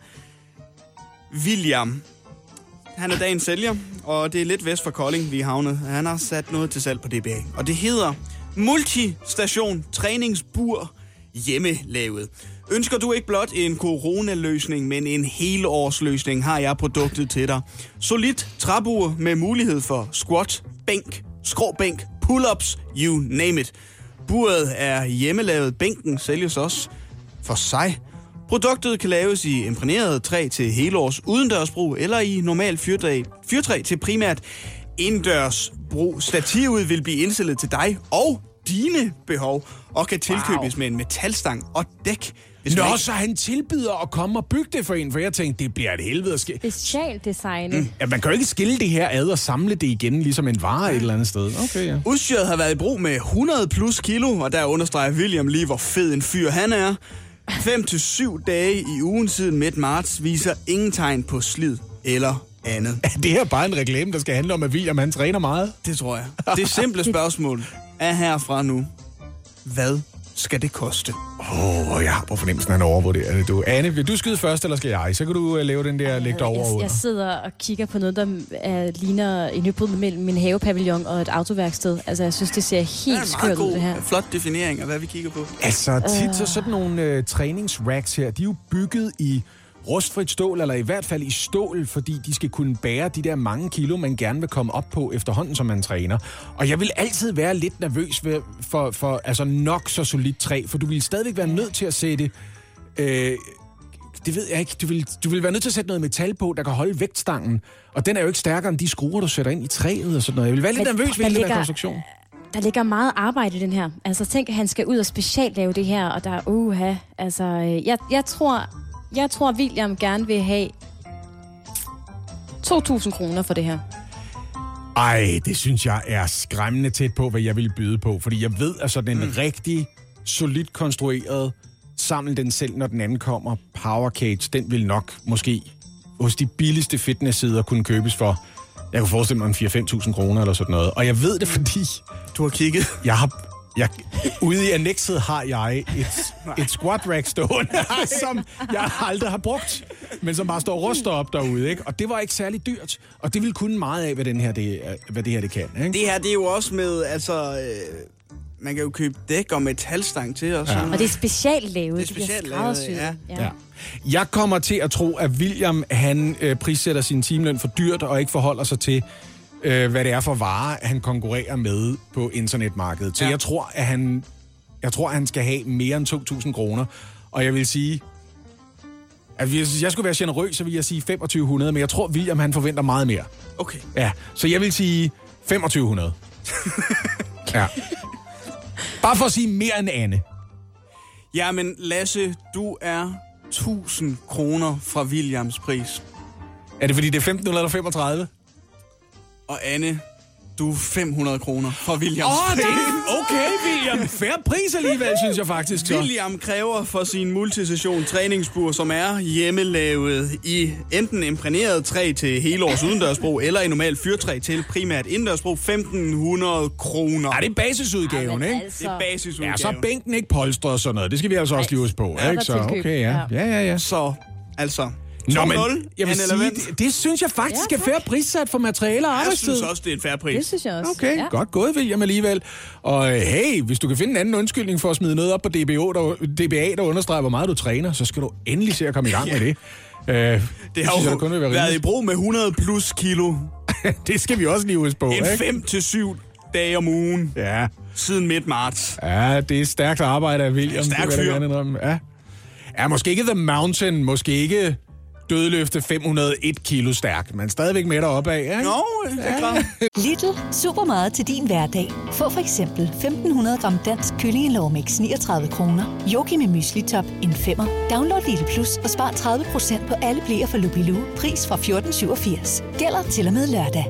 William. Han er dagens sælger, og det er lidt vest for Kolding, vi er havnet. Han har sat noget til salg på DBA, og det hedder Multistation Træningsbur Hjemmelavet. Ønsker du ikke blot en coronaløsning, men en helårsløsning, har jeg produktet til dig. Solidt træbur med mulighed for squat, bænk, skråbænk, pull-ups, you name it. Buret er hjemmelavet, bænken sælges også for sig. Produktet kan laves i imprægneret træ til helårs udendørsbrug eller i normal fyrtræ til primært indendørsbrug. Stativet vil blive indstillet til dig og dine behov og kan tilkøbes med en metalstang og dæk. Nå, så han tilbyder at komme og bygge det for en, for jeg tænkte, det bliver et helvede at Specialdesignet. Ja, man kan jo ikke skille det her ad og samle det igen, ligesom en vare et eller andet sted. Okay, ja. Udstyret har været i brug med 100 plus kilo, og der understreger William lige, hvor fed en fyr han er. 5-7 dage i ugen siden midt marts viser ingen tegn på slid eller andet. Er det her bare en reklame, der skal handle om, at William han træner meget? Det tror jeg. Det simple spørgsmål er herfra nu. Hvad skal det koste? Jeg har på fornemmelsen, at han overvurderer det. Anne, vil du skyde først, eller skal jeg? Så kan du lave den der lægge over under. Jeg sidder og kigger på noget, der ligner en hybrid mellem min havepavillon og et autoværksted. Altså, jeg synes, det ser helt skørt ud, det her. Flot definering af, hvad vi kigger på. Altså, tit så sådan nogle træningsracks her, de er jo bygget i rustfrit stål, eller i hvert fald i stål, fordi de skal kunne bære de der mange kilo, man gerne vil komme op på efterhånden, som man træner. Og jeg vil altid være lidt nervøs for altså nok så solidt træ, for du vil stadigvæk være nødt til at sætte... det ved jeg ikke. Du vil være nødt til at sætte noget metal på, der kan holde vægtstangen. Og den er jo ikke stærkere end de skruer, du sætter ind i træet og sådan noget. Jeg vil være lidt nervøs ved den der konstruktion. Der ligger meget arbejde i den her. Altså, tænk, at han skal ud og specielt lave det her, og der er Altså, jeg tror, William gerne vil have 2.000 kroner for det her. Ej, det synes jeg er skræmmende tæt på, hvad jeg vil byde på. Fordi jeg ved, at sådan en rigtig solidt konstrueret, samle den selv, når den anden kommer, Power Cage, den vil nok måske hos de billigste fitnesssider kunne købes for, jeg kunne forestille mig en 4-5.000 kroner eller sådan noget. Og jeg ved det, fordi... Du har kigget? Ude i annexet har jeg et squat rack stående, som jeg aldrig har brugt, men som bare står og ruster op derude, ikke? Og det var ikke særlig dyrt, og det ville kunne meget af, hvad det her det kan, ikke? Det her, det er jo også med, altså... Man kan jo købe dæk og metalstang til og sådan. Ja. Og det er specielt lavet. Det er specielt lavet, ja. Jeg kommer til at tro, at William, han prissætter sin timeløn for dyrt, og ikke forholder sig til, hvad det er for varer, han konkurrerer med på internetmarkedet. Så jeg tror, at han skal have mere end 2.000 kroner. Og jeg vil sige, at hvis jeg skulle være generøs, så vil jeg sige 2.500, men jeg tror, William, han forventer meget mere. Okay. Ja, så jeg vil sige 2.500. Ja. Bare for at sige mere end Anne. Jamen, Lasse, du er 1000 kroner fra Williams pris. Er det fordi, det er 15 eller 35? Og Anne, du er 500 kroner fra Williams pris. Det er okay, William. Fair pris alligevel, synes jeg faktisk. Så. William kræver for sin multisession træningsbur, som er hjemmelavet i enten imprægneret træ til helårs udendørsbrug, eller i normalt fyrtræ til primært indendørsbrug, 1.500 kroner. Ja, det er basisudgaven, ikke? Altså. Det er basisudgaven. Ja, så er bænken ikke polstret og sådan noget. Det skal vi altså også lige huske på. Ja, Ikke? Så, okay, ja. Ja. Så, altså... Nå, men 2-0, jeg vil sige, det synes jeg faktisk er fair prissat for materialer og jeg arbejdstid. synes også, det er en fair pris. Det synes jeg også. Okay, godt gået, William, alligevel. Og hey, hvis du kan finde en anden undskyldning for at smide noget op på DBA, der understreger, hvor meget du træner, så skal du endelig se at komme i gang med det. Det har jo været i brug med 100 plus kilo. Det skal vi også lige huske på, en ikke? 5 til 7 dage om ugen. Ja. Siden midt marts. Ja, det er stærkt arbejde af William. Stærk fyr. Ja, måske ikke The Mountain, måske ikke dødløfte 501 kilo stærk, men stadigvæk med deroppe af, ikke? Jo, det er klart. Lidl. Super meget til din hverdag. Få for eksempel 1.500 gram dansk kyllingelårmix 39 kroner. Yogi med mysli-top en 5'er. Download Lidl Plus og spar 30% på alle bleer for Lupilou. Pris fra 14,87. Gælder til og med lørdag.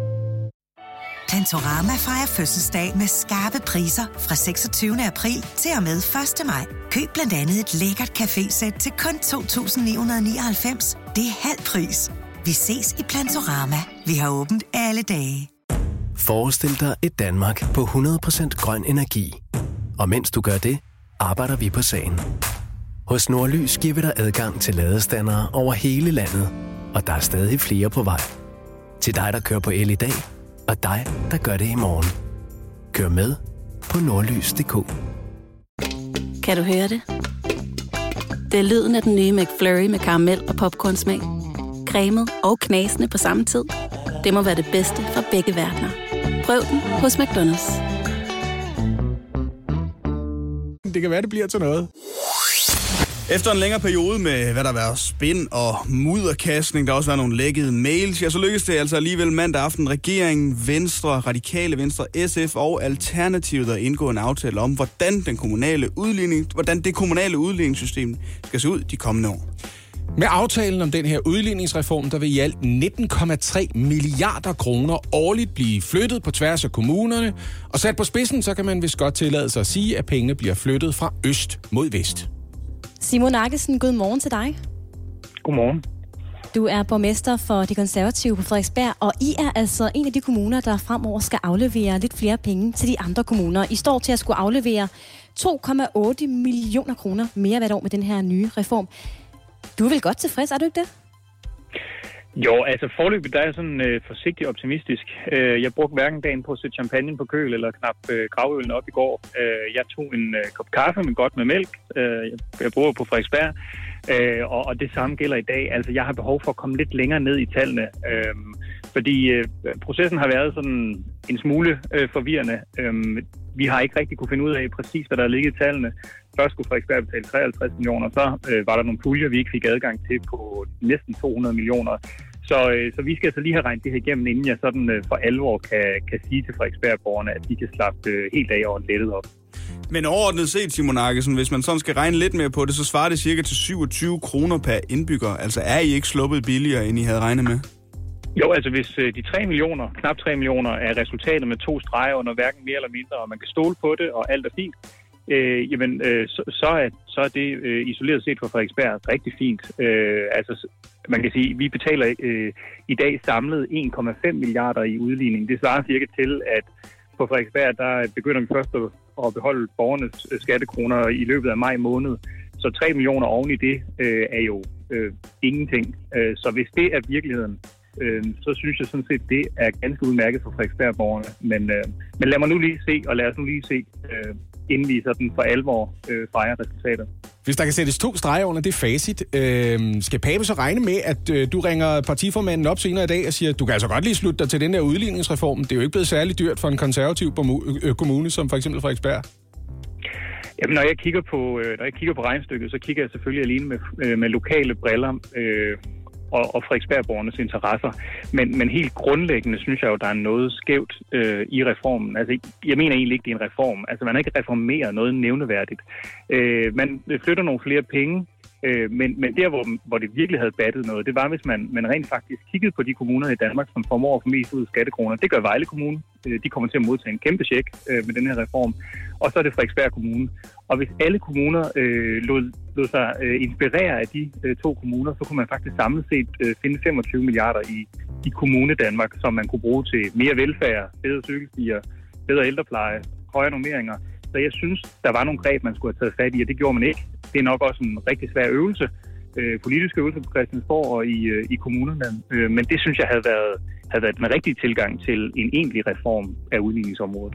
Plantorama fejrer fødselsdag med skarpe priser fra 26. april til og med 1. maj. Køb blandt andet et lækkert cafésæt til kun 2.999. Det er halv pris. Vi ses i Plantorama. Vi har åbent alle dage. Forestil dig et Danmark på 100% grøn energi. Og mens du gør det, arbejder vi på sagen. Hos Nordlys giver vi dig adgang til ladestandere over hele landet. Og der er stadig flere på vej. Til dig, der kører på el i dag, og dig, der gør det i morgen. Kør med på nordlys.dk. Kan du høre det? Det er lyden af den nye McFlurry med karamel og popcornsmag. Cremet og knasende på samme tid. Det må være det bedste fra begge verdener. Prøv den hos McDonald's. Det kan være, det bliver til noget. Efter en længere periode med, hvad der var spin og mudderkastning, der også var nogle lækkede mails, ja, så lykkedes det altså alligevel mandag aften regeringen, Venstre, Radikale Venstre, SF og Alternativet at indgå en aftale om, hvordan det kommunale udligningssystem skal se ud de kommende år. Med aftalen om den her udligningsreform, der vil i alt 19,3 milliarder kroner årligt blive flyttet på tværs af kommunerne. Og sat på spidsen, så kan man vist godt tillade sig at sige, at pengene bliver flyttet fra øst mod vest. Simon Akkesen, god morgen til dig. Godmorgen. Du er borgmester for De Konservative på Frederiksberg, og I er altså en af de kommuner, der fremover skal aflevere lidt flere penge til de andre kommuner. I står til at skulle aflevere 2,8 millioner kroner mere hvert år med den her nye reform. Du er vel godt tilfreds, er du ikke det? Jo, altså forløbet, der er sådan forsigtigt optimistisk. Jeg brugte hverken dagen på at sætte champagne på køl eller knap gravølene op i går. Jeg tog en kop kaffe, men godt med mælk. Jeg bor på Frederiksberg, og det samme gælder i dag. Altså, jeg har behov for at komme lidt længere ned i tallene, fordi processen har været sådan en smule forvirrende. Vi har ikke rigtig kunne finde ud af præcis, hvad der er ligget i tallene. Først skulle Frederiksberg betale 53 millioner, så var der nogle puljer, vi ikke fik adgang til på næsten 200 millioner. Så vi skal altså lige have regnet det her igennem, inden jeg sådan for alvor kan sige til Frederiksberg-borgerne, at de kan slappe helt af og lettet op. Men overordnet set, Simon Akkesen, hvis man sådan skal regne lidt mere på det, så svarer det cirka til 27 kroner per indbygger. Altså er I ikke sluppet billigere, end I havde regnet med? Jo, altså hvis de 3 millioner, knap 3 millioner, er resultatet med 2 streger under hverken mere eller mindre, og man kan stole på det, og alt er fint, så er det isoleret set for Frederiksberg rigtig fint. Altså, man kan sige, vi betaler i dag samlet 1,5 milliarder i udligning. Det svarer cirka til, at på Frederiksberg, der begynder vi først at beholde borgernes skattekroner i løbet af maj måned. Så 3 millioner oven i det er jo ingenting. Så hvis det er virkeligheden, så synes jeg sådan set, det er ganske udmærket for Frederiksberg-borgerne. Men lad mig nu lige se, og lad os nu lige se, inden vi sådan for alvor fejrer resultater. Hvis der kan sættes 2 streger under det facit, skal Pape så regne med, at du ringer partiformanden op senere i dag og siger, at du kan altså godt lige slutte dig til den der udligningsreform. Det er jo ikke blevet særlig dyrt for en konservativ kommune, som for eksempel Frederiksberg. Jamen, når jeg kigger på regnestykket, så kigger jeg selvfølgelig alene med lokale briller. og Frederiksbergborgernes interesser. Men helt grundlæggende synes jeg jo, der er noget skævt i reformen. Altså, jeg mener egentlig ikke, det er en reform. Altså, man har ikke reformeret noget nævneværdigt. Man flytter nogle flere penge, men der, hvor det virkelig havde battet noget, det var, hvis man rent faktisk kiggede på de kommuner i Danmark, som formår at få mest ud af skattekroner. Det gør Vejle Kommune. De kommer til at modtage en kæmpe check med den her reform. Og så er det Frederiksberg Kommune. Og hvis alle kommuner lod sig inspirere af de to kommuner, så kunne man faktisk samlet set finde 25 milliarder i Kommune Danmark, som man kunne bruge til mere velfærd, bedre cykelstier, bedre ældrepleje, højere normeringer. Så jeg synes, der var nogle greb, man skulle have taget fat i, og det gjorde man ikke. Det er nok også en rigtig svær øvelse, politisk øvelse på Christiansborg og i kommunerne. Men det synes jeg havde været den rigtige tilgang til en egentlig reform af udligningsområdet.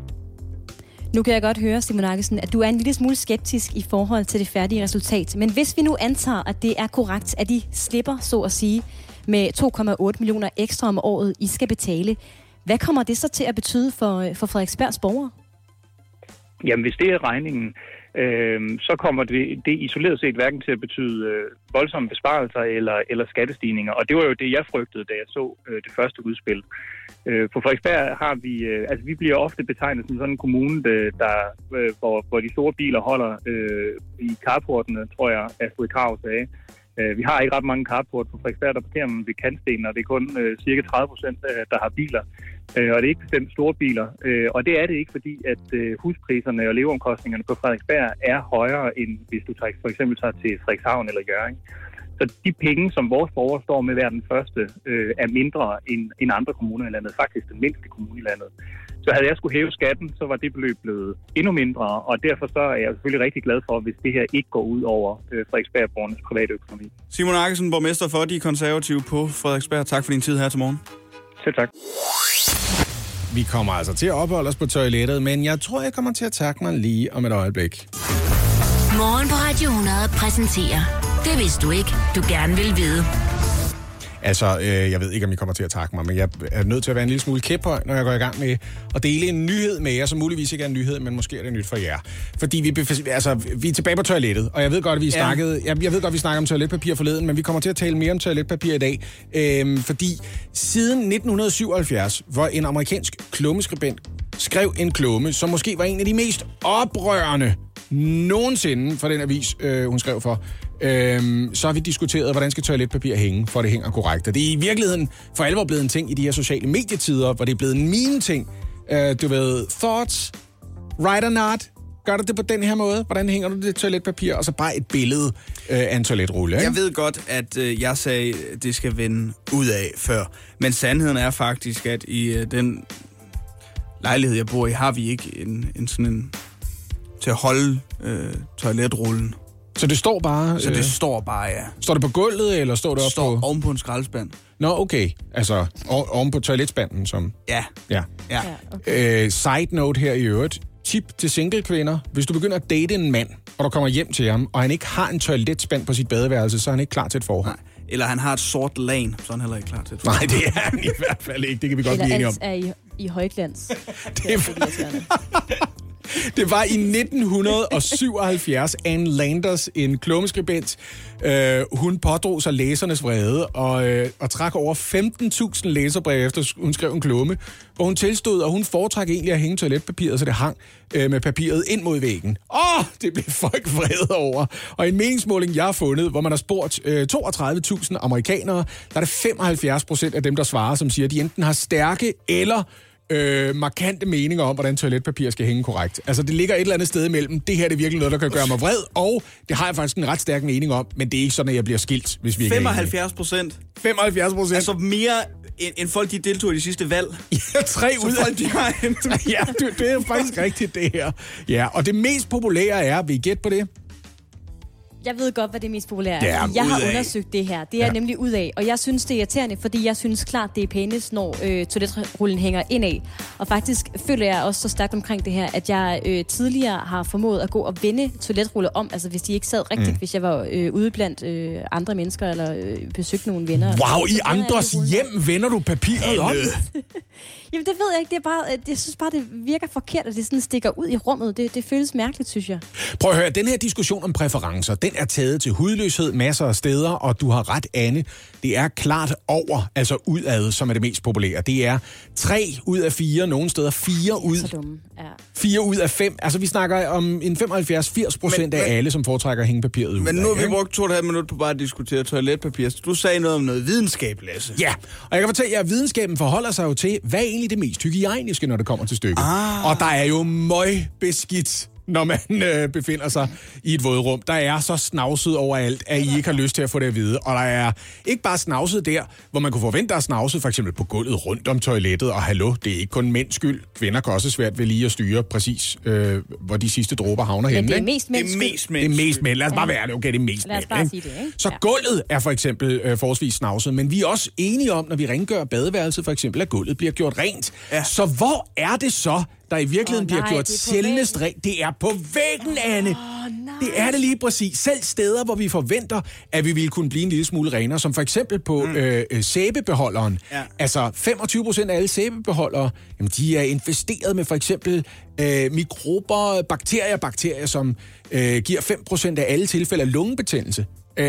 Nu kan jeg godt høre, Simon Akkesen, at du er en lille smule skeptisk i forhold til det færdige resultat. Men hvis vi nu antager, at det er korrekt, at de slipper, så at sige, med 2,8 millioner ekstra om året, I skal betale, hvad kommer det så til at betyde for Frederiksbergs borgere? Jamen, hvis det er regningen, så kommer det isoleret set hverken til at betyde voldsomme besparelser eller skattestigninger. Og det var jo det, jeg frygtede, da jeg så det første udspil. På Frederiksberg har vi, vi bliver ofte betegnet som sådan en kommune, hvor de store biler holder i carportene, tror jeg, Astrid Krag sagde. Vi har ikke ret mange carport på Frederiksberg, der parkerer man ved kantstenen, og det er kun cirka 30%, der har biler. Og det er ikke bestemt store biler. Og det er det ikke, fordi at huspriserne og leveomkostningerne på Frederiksberg er højere, end hvis du for eksempel tager til Frederikshavn eller Hjørring. Så de penge, som vores borgere står med hver den første, er mindre end andre kommuner i landet. Faktisk den mindste kommune i landet. Så havde jeg skulle hæve skatten, så var det beløb blevet endnu mindre, og derfor så er jeg selvfølgelig rigtig glad for, hvis det her ikke går ud over Frederiksbergborgernes private økonomi. Simon Akkesen, borgmester for De Konservative på Frederiksberg. Tak for din tid her til morgen. Selv tak. Vi kommer altså til at opholde os på toilettet, men jeg tror, jeg kommer til at takke mig lige om et øjeblik. Morgen på Radio 100 præsenterer Det vidste du ikke, du gerne vil vide. Altså, jeg ved ikke, om I kommer til at takke mig, men jeg er nødt til at være en lille smule kæphøj, når jeg går i gang med at dele en nyhed med jer, som muligvis ikke er en nyhed, men måske er det nyt for jer. Fordi vi er tilbage på toilettet, og jeg ved godt, at vi snakkede om toiletpapir forleden, men vi kommer til at tale mere om toiletpapir i dag. Fordi siden 1977, hvor en amerikansk klummeskribent skrev en klumme, som måske var en af de mest oprørende nogensinde for den avis, hun skrev for, så har vi diskuteret, hvordan skal toiletpapir hænge, for det hænger korrekt. Og det er i virkeligheden for alvor blevet en ting i de her sociale medietider, hvor det er blevet en meme-ting. Du ved, thoughts, right or not, gør du det på den her måde? Hvordan hænger du det toiletpapir? Og så bare et billede af en toiletrulle. Ikke? Jeg ved godt, at jeg sagde, at det skal vende ud af før. Men sandheden er faktisk, at i den lejlighed, jeg bor i, har vi ikke en sådan en til at holde toiletrullen. Så det står bare? Så det står bare, ja. Står det på gulvet, eller står det op på? Står oven på en skraldespand. Nå, okay. Altså, oven på toiletspanden, som... Ja. Okay. Side note her i øvrigt. Tip til single-kvinder. Hvis du begynder at date en mand, og du kommer hjem til ham, og han ikke har en toiletspand på sit badeværelse, så er han ikke klar til et forhold. Nej. Eller han har et sort lagen, så er han heller ikke klar til et forhold. Nej, det er han i hvert fald ikke. Det kan vi godt blive enige om. Eller alt er i højglans. Det var i 1977, Ann Landers, en klummeskribent. Hun pådrog sig læsernes vrede og trak over 15.000 læserbreve efter hun skrev en klumme, hvor hun tilstod, og hun foretrak egentlig at hænge toiletpapiret, så det hang med papiret ind mod væggen. Det blev folk vrede over. Og en meningsmåling, jeg har fundet, hvor man har spurgt 32.000 amerikanere, der er det 75% af dem, der svarer, som siger, at de enten har stærke eller markante meninger om, hvordan toiletpapir skal hænge korrekt. Altså, det ligger et eller andet sted imellem. Det her er virkelig noget, der kan gøre mig vred, og det har jeg faktisk en ret stærk mening om, men det er ikke sådan, at jeg bliver skilt, hvis vi ikke 75%? 75%? Altså mere end folk, de deltog i de sidste valg. Ja, 3 ud af folk, de har hentet. Ja, det er jo faktisk rigtigt, det her. Ja, og det mest populære er, vil I gætte på det? Jeg ved godt, hvad det mest populære er. Jeg har undersøgt det her. Det er nemlig ud af. Og jeg synes, det er irriterende, fordi jeg synes klart, det er pænest, når toiletrullen hænger indad. Og faktisk føler jeg også så stærkt omkring det her, at jeg tidligere har formået at gå og vende toiletruller om. Altså hvis de ikke sad rigtigt, hvis jeg var ude blandt andre mennesker, eller besøgte nogle venner. Wow, i andres hjem vender du papiret om? Jamen det ved jeg ikke. Det er bare, jeg synes bare, det virker forkert, at det sådan stikker ud i rummet. Det føles mærkeligt, synes jeg. Prøv at høre, den her diskussion om præferencer, den Alt er taget til hudløshed masser af steder, og du har ret, Anne. Det er klart over, altså udad, som er det mest populære. Det er 3 ud af 4, nogle steder 4 ud af 5. Altså, vi snakker om en 75-80% af alle, som foretrækker hængepapiret ud. Men nu har vi brugt 2,5 minutter på bare at diskutere toiletpapir. Du sagde noget om noget videnskab, Lasse. Ja, og jeg kan fortælle jer, at videnskaben forholder sig jo til, hvad er egentlig det mest hygiejniske, når det kommer til stykket. Og der er jo møgbeskidt, når man befinder sig i et vådrum. Der er så snavset overalt, at I ikke har lyst til at få det at vide. Og der er ikke bare snavset der, hvor man kunne forvente, at snavset for eksempel på gulvet rundt om toilettet. Og hallo, det er ikke kun mænds skyld. Kvinder kan også svært ved lige at styre præcis, hvor de sidste dråber havner henne. Det er mest mænds skyld. Det er mest mænd. Lad os bare være det. Okay, det er mest mænd. Lad os bare sige det, ikke? Så gulvet er for eksempel forholdsvis snavset. Men vi er også enige om, når vi rengør badeværelset for eksempel, at gulvet bliver gjort rent. Ja. Så hvor er det så, der i virkeligheden bliver gjort sjældnest rent? Det er på væggen, Anne. Det er det lige præcis. Selv steder, hvor vi forventer, at vi ville kunne blive en lille smule renere, som for eksempel på sæbebeholderen. Ja. Altså 25% af alle sæbebeholdere, jamen, de er infesteret med for eksempel mikrober, bakterier, som giver 5% af alle tilfælde af lungebetændelse.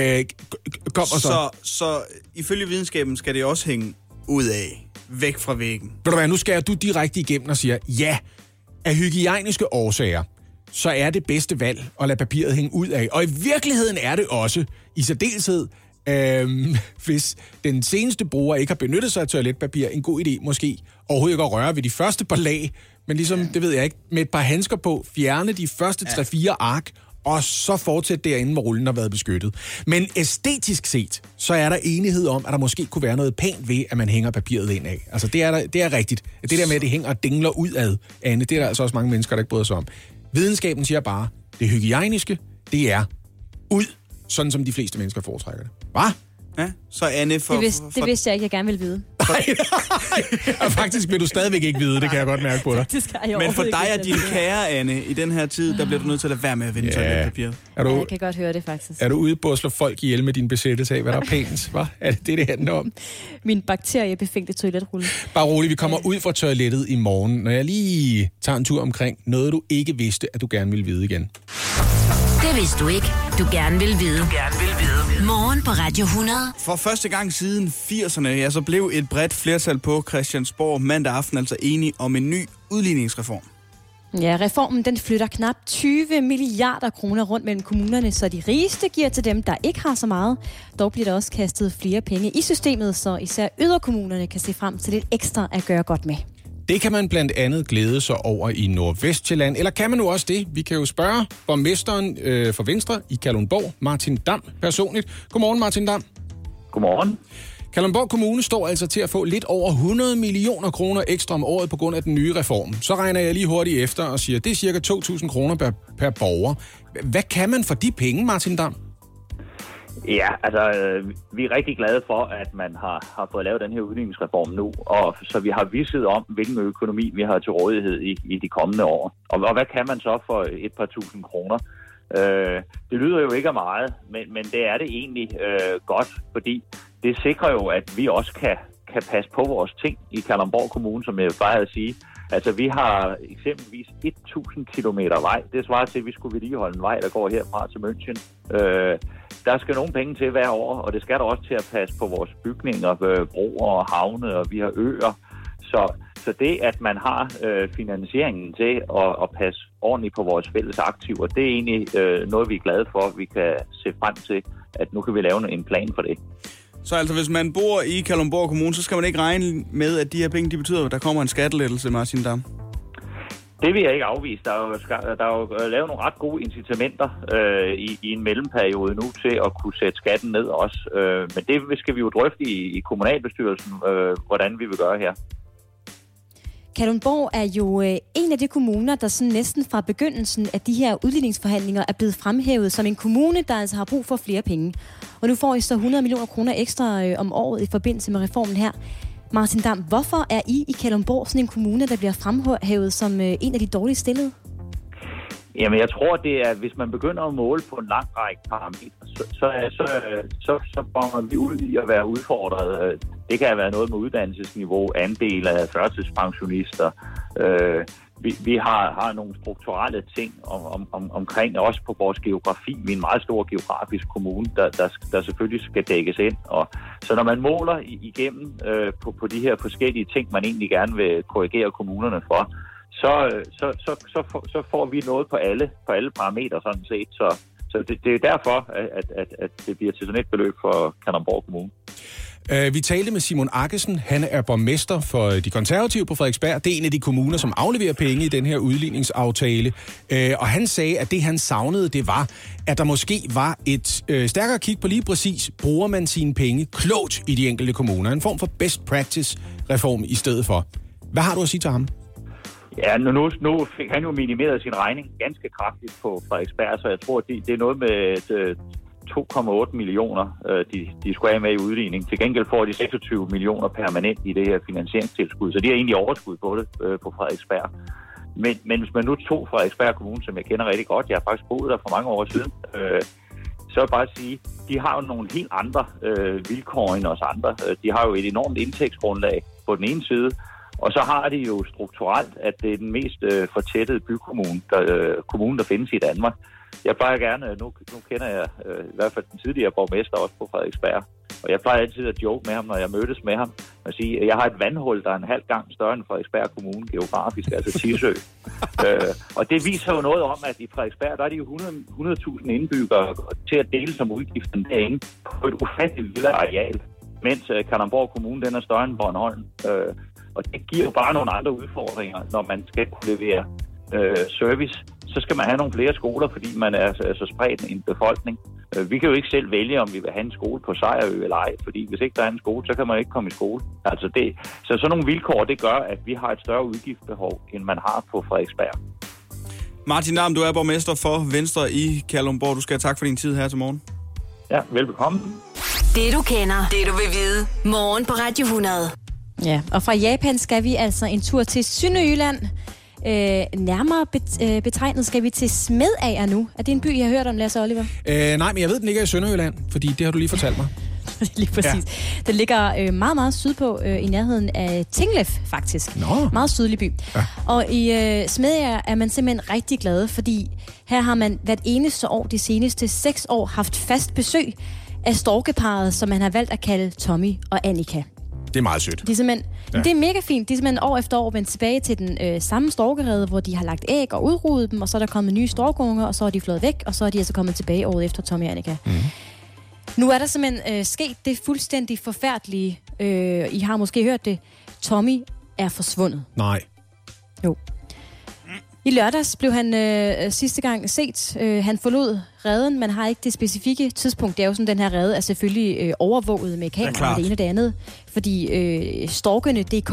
Så ifølge videnskaben skal det også hænge ud af, væk fra væggen. Ved du hvad, nu skærer du direkte igennem og siger, ja, af hygiejniske årsager, så er det bedste valg at lade papiret hænge ud af. Og i virkeligheden er det også, i særdeleshed, hvis den seneste bruger ikke har benyttet sig af toiletpapir, en god idé måske overhovedet ikke at røre ved de første par lag, men ligesom, det ved jeg ikke, med et par handsker på, fjerne de første 3-4 ark, og så fortsætte derinde, hvor rullen har været beskyttet. Men æstetisk set, så er der enighed om, at der måske kunne være noget pænt ved, at man hænger papiret ind af. Altså, det er rigtigt. Det der med, at det hænger og dingler ud ad, Anne, det er der altså også mange mennesker, der ikke bryder sig om. Videnskaben siger bare, det hygiejniske, det er ud, sådan som de fleste mennesker foretrækker det. Hva? Ja, så Anne det vidste jeg ikke, jeg gerne ville vide. Og faktisk vil du stadigvæk ikke vide, det kan jeg godt mærke på dig. Men for dig og din kære, Anne, i den her tid, der bliver du nødt til at lade være med at vinde toiletpapir. Jeg kan godt høre det, faktisk. Er du ude på at slå folk ihjel med din besættelse af, hvad der er pænt? Hva? Er det handler om? Min bakteriebefængte toiletrulle. Bare rolig, vi kommer ud fra toilettet i morgen, når jeg lige tager en tur omkring noget, du ikke vidste, at du gerne ville vide igen. Det vidste du ikke, du gerne vil vide. Morgen på Radio 100. For første gang siden 80'erne, ja, så blev et bredt flertal på Christiansborg mandag aften altså enige om en ny udligningsreform. Ja, reformen den flytter knap 20 milliarder kroner rundt mellem kommunerne, så de rigeste giver til dem, der ikke har så meget. Dog bliver der også kastet flere penge i systemet, så især yderkommunerne kan se frem til lidt ekstra at gøre godt med. Det kan man blandt andet glæde sig over i Nordvestjylland. Eller kan man nu også det? Vi kan jo spørge borgmesteren for Venstre i Kalundborg, Martin Dam, personligt. Godmorgen, Martin Dam. Godmorgen. Kalundborg Kommune står altså til at få lidt over 100 millioner kroner ekstra om året på grund af den nye reform. Så regner jeg lige hurtigt efter og siger, at det er cirka 2.000 kroner per borger. Hvad kan man for de penge, Martin Dam? Ja, altså, vi er rigtig glade for, at man har fået lavet den her udligningsreform nu, og så vi har visset om, hvilken økonomi vi har til rådighed i de kommende år. Og hvad kan man så for et par tusind kroner? Det lyder jo ikke af meget, men det er det egentlig godt, fordi det sikrer jo, at vi også kan passe på vores ting i Kalundborg Kommune, som jeg plejer at sige. Altså, vi har eksempelvis 1.000 kilometer vej. Det svarer til, at vi skulle vedligeholde en vej, der går herfra til München. Der skal nogle penge til hver år, og det skal der også til at passe på vores bygninger, broer og havne, og vi har øer. Så det, at man har finansieringen til at passe ordentligt på vores fælles aktiver, det er egentlig noget, vi er glade for, at vi kan se frem til, at nu kan vi lave en plan for det. Så altså, hvis man bor i Kalundborg Kommune, så skal man ikke regne med, at de her penge, de betyder, at der kommer en skattelettelse, Martin Dam? Det vil jeg ikke afvise. Der er jo lavet nogle ret gode incitamenter i en mellemperiode nu til at kunne sætte skatten ned også. Men det skal vi jo drøfte i kommunalbestyrelsen, hvordan vi vil gøre her. Kalundborg er jo en af de kommuner, der sådan næsten fra begyndelsen af de her udligningsforhandlinger er blevet fremhævet som en kommune, der altså har brug for flere penge. Og nu får I så 100 millioner kroner ekstra om året i forbindelse med reformen her. Martin Dam, hvorfor er I i Kalundborg sådan en kommune, der bliver fremhævet som en af de dårligt stillede? Jamen, jeg tror, det er, hvis man begynder at måle på en lang række parametre, så kommer vi ud i at være udfordret. Det kan være noget med uddannelsesniveau, andel af førtidspensionister. Vi har nogle strukturelle ting omkring, også på vores geografi. Vi er en meget stor geografisk kommune, der selvfølgelig skal dækkes ind. Så når man måler igennem på de her forskellige ting, man egentlig gerne vil korrigere kommunerne for, så får vi noget på alle parametre sådan set. Så det er derfor, at det bliver til sådan et beløb for Kalundborg Kommune. Vi talte med Simon Akkesen. Han er borgmester for de konservative på Frederiksberg. Det er en af de kommuner, som afleverer penge i den her udligningsaftale. Og han sagde, at det han savnede, det var, at der måske var et stærkere kig på lige præcis, bruger man sine penge klogt i de enkelte kommuner. En form for best practice reform i stedet for. Hvad har du at sige til ham? Ja, nu fik han jo minimeret sin regning ganske kraftigt på Frederiksberg, så jeg tror, det er noget med 2,8 millioner, de skulle have med i udligning. Til gengæld får de 26 millioner permanent i det her finansieringstilskud, så de har egentlig overskud på det på Frederiksberg. Men hvis man nu tog Frederiksberg Kommune, som jeg kender rigtig godt, jeg har faktisk boet der for mange år siden, så vil jeg bare sige, de har jo nogle helt andre vilkår end os andre. De har jo et enormt indtægtsgrundlag på den ene side, og så har de jo strukturelt, at det er den mest fortættede bykommune, kommune, der findes i Danmark. Jeg plejer gerne, nu kender jeg i hvert fald den tidligere borgmester også på Frederiksberg, og jeg plejer altid at joke med ham, når jeg mødtes med ham, og sige, at jeg har et vandhul, der er en halv gang større end Frederiksberg Kommune geografisk, altså Tisø. Og det viser jo noget om, at i Frederiksberg, der er de jo 100.000 indbyggere til at dele som udgiften derinde på et ufatteligt lille areal, mens Kalundborg Kommune, den er større end Bornholm. Og det giver jo bare nogle andre udfordringer, når man skal kunne levere service. Så skal man have nogle flere skoler, fordi man er så spredt en befolkning. Vi kan jo ikke selv vælge, om vi vil have en skole på Sejerø eller ej, fordi hvis ikke der er en skole, så kan man ikke komme i skole. Altså så sådan nogle vilkår, det gør, at vi har et større udgiftsbehov, end man har på Frederiksberg. Martin Damm, du er borgmester for Venstre i Kalundborg. Du skal have tak for din tid her til morgen. Ja, velbekomme. Det du kender, det du vil vide. Morgen på Radio 100. Ja, og fra Japan skal vi altså en tur til Sønderjylland. Nærmere betegnet skal vi til Smedager nu. Er det en by, jeg har hørt om, Lasse Oliver? Nej, men jeg ved, den ligger i Sønderjylland, fordi det har du lige fortalt mig. Lige præcis. Ja. Den ligger meget, meget sydpå i nærheden af Tinglef, faktisk. Nå. Meget sydlig by. Ja. Og i Smedager er man simpelthen rigtig glad, fordi her har man hvert eneste år, de seneste 6 år, haft fast besøg af storkeparret, som man har valgt at kalde Tommy og Annika. Det er meget sødt. Det er mega fint. De er simpelthen år efter år vendt tilbage til den samme storkerede, hvor de har lagt æg og udrudet dem, og så er der kommet nye storkunger, og så er de flået væk, og så er de altså kommet tilbage året efter Tommy og Annika. Mm. Nu er der simpelthen sket det fuldstændig forfærdelige. I har måske hørt det. Tommy er forsvundet. Nej. Jo. I lørdags blev han sidste gang set. Han forlod reden. Man har ikke det specifikke tidspunkt. Det er jo sådan, den her rede er selvfølgelig overvåget med kamera og det ene og det andet. Fordi Storkene.dk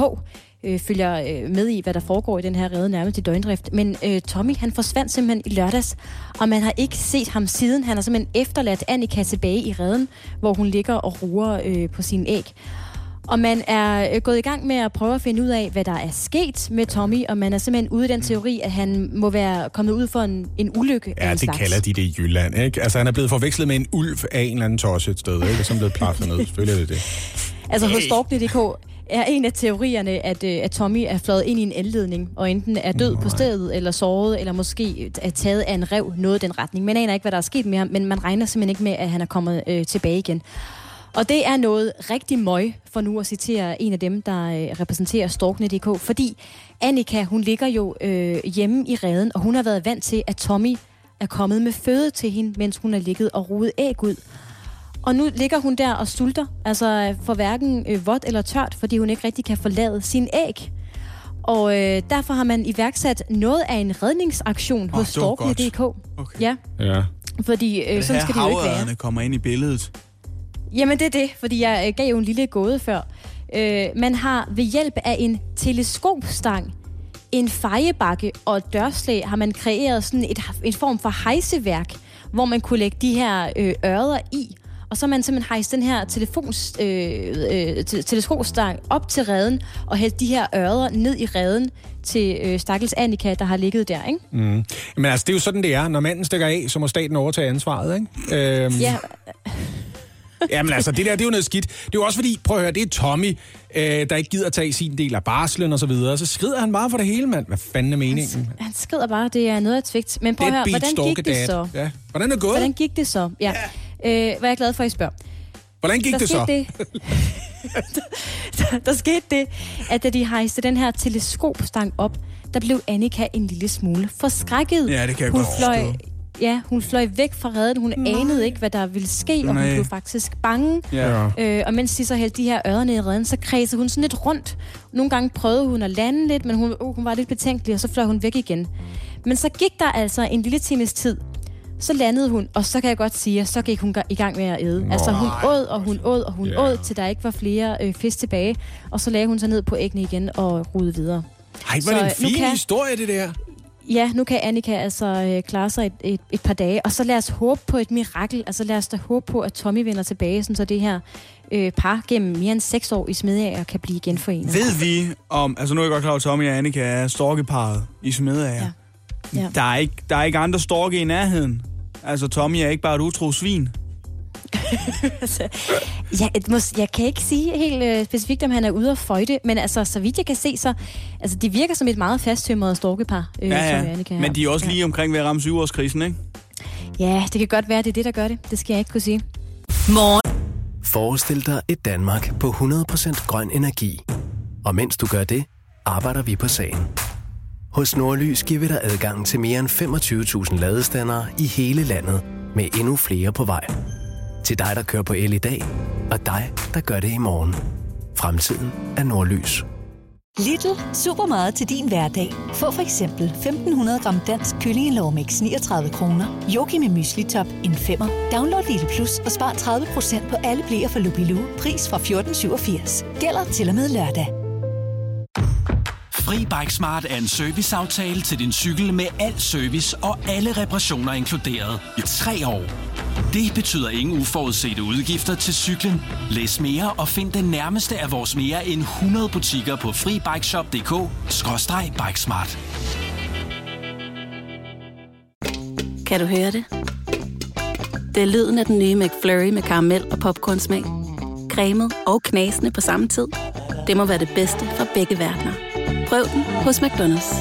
følger med i, hvad der foregår i den her rede nærmest i døgndrift. Men Tommy, han forsvandt simpelthen i lørdags, og man har ikke set ham siden. Han har simpelthen efterladt Annika tilbage i reden, hvor hun ligger og ruger på sine æg. Og man er gået i gang med at prøve at finde ud af, hvad der er sket med Tommy, og man er simpelthen ude i den teori, at han må være kommet ud for en ulykke. Ja, det kalder de det i Jylland, ikke? Altså, han er blevet forvekslet med en ulv af en eller anden tosse et sted, ikke? Som er blevet plaffet ned. Selvfølgelig er det det. Altså, hos Storkene.dk er en af teorierne, at Tommy er fløjet ind i en elledning, og enten er død på stedet, eller såret, eller måske er taget af en rev, noget i den retning. Man aner ikke, hvad der er sket med ham, men man regner simpelthen ikke med, at han er kommet tilbage igen. Og det er noget rigtig møg, for nu at citere en af dem, der repræsenterer Storkene.dk, fordi Annika, hun ligger jo hjemme i reden, og hun har været vant til, at Tommy er kommet med føde til hende, mens hun har ligget og ruget æg ud. Og nu ligger hun der og sulter, altså for hverken vådt eller tørt, fordi hun ikke rigtig kan forlade sin æg. Og derfor har man iværksat noget af en redningsaktion hos Storkene.dk. Okay. Ja. Fordi sådan skal det jo ikke være. Kommer ind i billedet. Jamen det er det, fordi jeg gav jo en lille gåde før. Man har ved hjælp af en teleskopstang, en fejebakke og et dørslæg, har man kreeret sådan et form for hejseværk, hvor man kunne lægge de her ørder i. Og så har man simpelthen hejst den her teleskopstang op til reden, og hældt de her ørder ned i reden til stakkels Annika, der har ligget der, ikke? Mm. Men altså, det er jo sådan, det er. Når manden stikker af, så må staten overtage ansvaret, ikke? Ja. Jamen altså, det er jo noget skidt. Det er jo også fordi, prøv at høre, det er Tommy, der ikke gider at tage sin del af barslen og så videre. Så skrider han bare for det hele, mand. Hvad fanden er meningen? Han skrider bare, det er noget af tvigt. Men prøv at høre, hvordan gik det så? Ja. Hvordan er det gået? Hvordan gik det så? Ja. Hvad er jeg glad for, at I spørger. Hvordan gik det så? Der skete det, at da de hejste den her teleskopstang op, der blev Annika en lille smule forskrækket. Ja, det kan jeg godt forstå. Ja, hun fløj væk fra redden. Hun anede ikke, hvad der ville ske, og hun blev faktisk bange. Ja. Og mens de så hældte de her ørder ned i redden, så kredsede hun sådan lidt rundt. Nogle gange prøvede hun at lande lidt, men hun var lidt betænkelig, og så fløj hun væk igen. Men så gik der altså en lille times tid. Så landede hun, og så kan jeg godt sige, at så gik hun i gang med at æde. Altså hun åd, og hun åd, og hun åd, til der ikke var flere fisk tilbage. Og så lagde hun sig ned på æggene igen og rudede videre. Ej, hvor er det en fin historie, det der. Ja, nu kan Annika altså klare sig et par dage, og så lad os håbe på et mirakel. Altså lad os da håbe på, at Tommy vender tilbage, sådan så det her par gennem mere end 6 år i Smedager kan blive genforenet. Ved vi om, altså nu er jeg godt klar, at Tommy og Annika er storkeparret i Smedager. Ja. Der er ikke andre storke i nærheden. Altså Tommy er ikke bare et utro svin. Jeg kan ikke sige helt specifikt, om han er ude at føjte, men altså, så vidt jeg kan se, så altså, de virker som et meget fasttømret storkepar. Men de er også lige omkring ved at ramme 7-årskrisen, ikke? Ja, det kan godt være, det er det, der gør det. Det skal jeg ikke kunne sige. Forestil dig et Danmark på 100% grøn energi. Og mens du gør det, arbejder vi på sagen. Hos Nordlys giver vi dig adgang til mere end 25.000 ladestandere i hele landet, med endnu flere på vej. Til dig, der kører på el i dag, og dig, der gør det i morgen. Fremtiden er Nordlys. Lidl. Super meget til din hverdag. Få for eksempel 1.500 gram dansk kyllingelårmix 39 kroner. Yoki med mysli-top en 5'er. Download Lidl Plus og spar 30% på alle bleer fra Lupilou. Pris fra 14,87. Gælder til og med lørdag. Fri Bike Smart er en serviceaftale til din cykel med al service og alle reparationer inkluderet i 3 år. Det betyder ingen uforudsete udgifter til cyklen. Læs mere og find den nærmeste af vores mere end 100 butikker på FriBikeShop.dk/Bikesmart. Kan du høre det? Det er lyden af den nye McFlurry med karamel og popcornsmag. Cremet og knasende på samme tid. Det må være det bedste fra begge verdener. Prøv den hos McDonald's.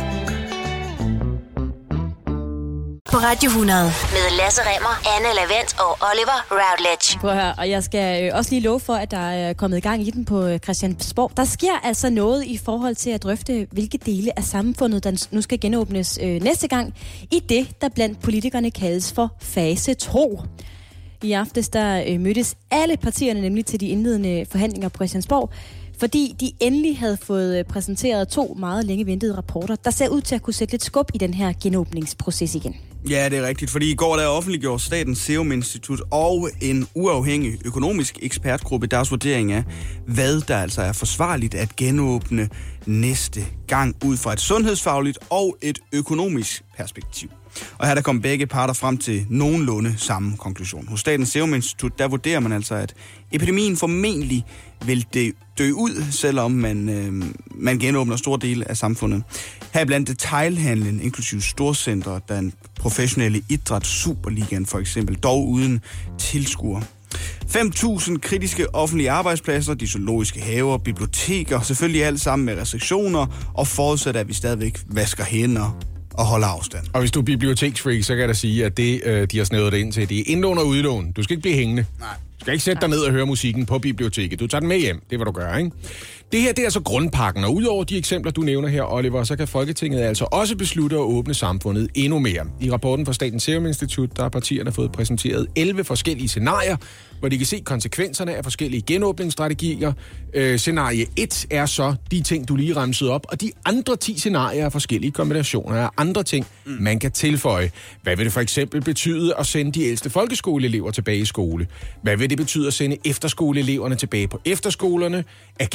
På Radio 100 med Lasse Remmer, Anne Lavent og Oliver Routledge. Prøv at høre, og jeg skal også lige love for, at der er kommet i gang i den på Christiansborg. Der sker altså noget i forhold til at drøfte, hvilke dele af samfundet, der nu skal genåbnes næste gang, i det, der blandt politikerne kaldes for fase 2. I aftes der mødtes alle partierne nemlig til de indledende forhandlinger på Christiansborg, fordi de endelig havde fået præsenteret 2 meget længe ventede rapporter, der ser ud til at kunne sætte lidt skub i den her genåbningsproces igen. Ja, det er rigtigt, fordi i går der offentliggjorde Statens Serum Institut og en uafhængig økonomisk ekspertgruppe deres vurdering af, hvad der altså er forsvarligt at genåbne næste gang ud fra et sundhedsfagligt og et økonomisk perspektiv. Og her der kom begge parter frem til nogenlunde samme konklusion. Hos Statens Serum Institut, der vurderer man altså, at epidemien formentlig vil dø ud, selvom man genåbner store dele af samfundet. Her blandt detailhandlen, inklusive storcentre, den professionelle idræt, Superligaen for eksempel, dog uden tilskuere. 5.000 kritiske offentlige arbejdspladser, de zoologiske haver, biblioteker, selvfølgelig alt sammen med restriktioner, og forudsat, at vi stadigvæk vasker hænder og holder afstand. Og hvis du er biblioteksfreak, så kan jeg da sige, at det, de har snævret det ind til, det er indlån og udlån. Du skal ikke blive hængende. Nej. Du skal ikke sætte dig ned og høre musikken på biblioteket. Du tager den med hjem. Det er, hvad du gør, ikke? Det her, det er altså grundpakken, og udover de eksempler, du nævner her, Oliver, så kan Folketinget altså også beslutte at åbne samfundet endnu mere. I rapporten fra Statens Serum Institut, der har partierne fået præsenteret 11 forskellige scenarier, hvor de kan se konsekvenserne af forskellige genåbningsstrategier. Scenarie 1 er så de ting, du lige remsede op, og de andre 10 scenarier er forskellige kombinationer af andre ting, man kan tilføje. Hvad vil det for eksempel betyde at sende de ældste folkeskoleelever tilbage i skole? Hvad vil det betyde at sende efterskoleeleverne tilbage på efterskolerne? At genåbne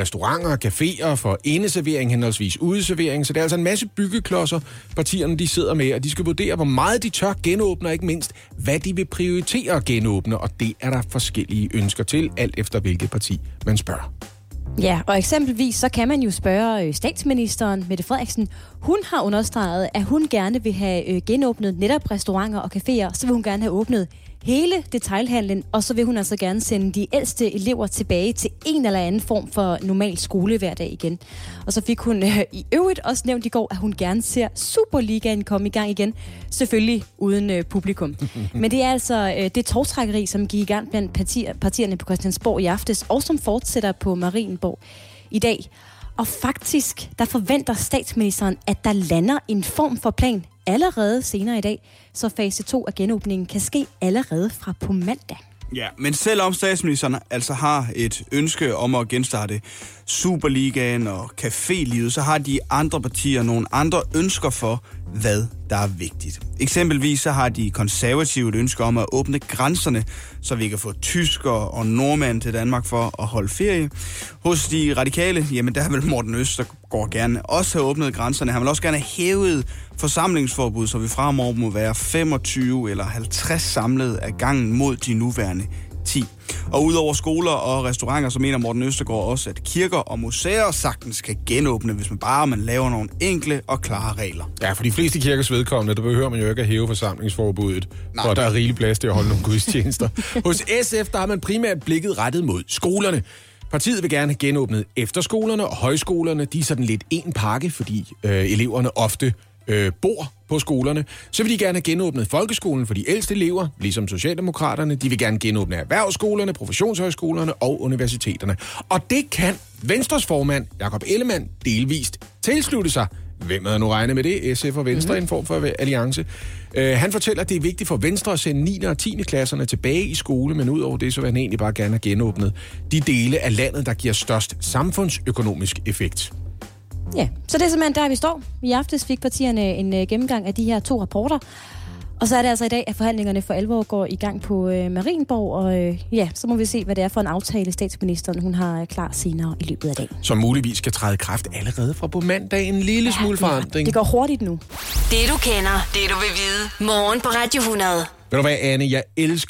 restauranter, caféer, for indeservering, henholdsvis udeservering. Så det er altså en masse byggeklodser, partierne de sidder med, og de skal vurdere, hvor meget de tør genåbne, og ikke mindst, hvad de vil prioritere at genåbne. Og det er der forskellige ønsker til, alt efter hvilket parti man spørger. Ja, og eksempelvis så kan man jo spørge statsministeren, Mette Frederiksen. Hun har understreget, at hun gerne vil have genåbnet netop restauranter og caféer. Så vil hun gerne have åbnet hele detailhandlen, og så vil hun altså gerne sende de ældste elever tilbage til en eller anden form for normal skolehverdag igen. Og så fik hun i øvrigt også nævnt i går, at hun gerne ser Superligaen komme i gang igen. Selvfølgelig uden publikum. Men det er altså det tovtrækkeri, som gik i gang blandt partierne på Christiansborg i aftes, og som fortsætter på Marienborg i dag. Og faktisk, der forventer statsministeren, at der lander en form for plan allerede senere i dag, så fase 2 af genåbningen kan ske allerede fra på mandag. Ja, men selvom statsministeren altså har et ønske om at genstarte Superligaen og cafélivet, så har de andre partier nogle andre ønsker for, hvad der er vigtigt. Eksempelvis så har de konservative et ønske om at åbne grænserne, så vi kan få tyskere og nordmænd til Danmark for at holde ferie. Hos de radikale, jamen der vil Morten Østergaard gerne også have åbnet grænserne. Han vil også gerne have hævet forsamlingsforbud, så vi fremover må være 25 eller 50 samlet af gangen mod de nuværende 10. Og udover skoler og restauranter, så mener Morten Østergaard også, at kirker og museer sagtens kan genåbne, hvis man laver nogle enkle og klare regler. Ja, for de fleste kirkers vedkommende, der behøver man jo ikke at hæve forsamlingsforbuddet, for der er rigelig plads til at holde nogle gudstjenester. Hos SF, der har man primært blikket rettet mod skolerne. Partiet vil gerne genåbne efterskolerne og højskolerne. De er sådan lidt en pakke, fordi eleverne ofte bor på skolerne. Så vil de gerne have genåbnet folkeskolen for de ældste elever, ligesom Socialdemokraterne. De vil gerne genåbne erhvervsskolerne, professionshøjskolerne og universiteterne. Og det kan Venstres formand, Jakob Ellemann, delvist tilslutte sig. Hvem havde nu regnet med det? SF og Venstre, en form for alliance. Han fortæller, at det er vigtigt for Venstre at sende 9. og 10. klasserne tilbage i skole, men udover det, så vil han egentlig bare gerne have genåbnet de dele af landet, der giver størst samfundsøkonomisk effekt. Ja, så det er simpelthen der, vi står. I aftes fik partierne en gennemgang af de her 2 rapporter. Og så er det altså i dag, at forhandlingerne for alvor går i gang på Marienborg. Og så må vi se, hvad det er for en aftale, statsministeren hun har klar senere i løbet af dagen. Som muligvis skal træde i kraft allerede fra på mandag. En lille smule forandring. Det går hurtigt nu. Det du kender, det du vil vide. Morgen på Radio 100. Ved du hvad, Anne? Jeg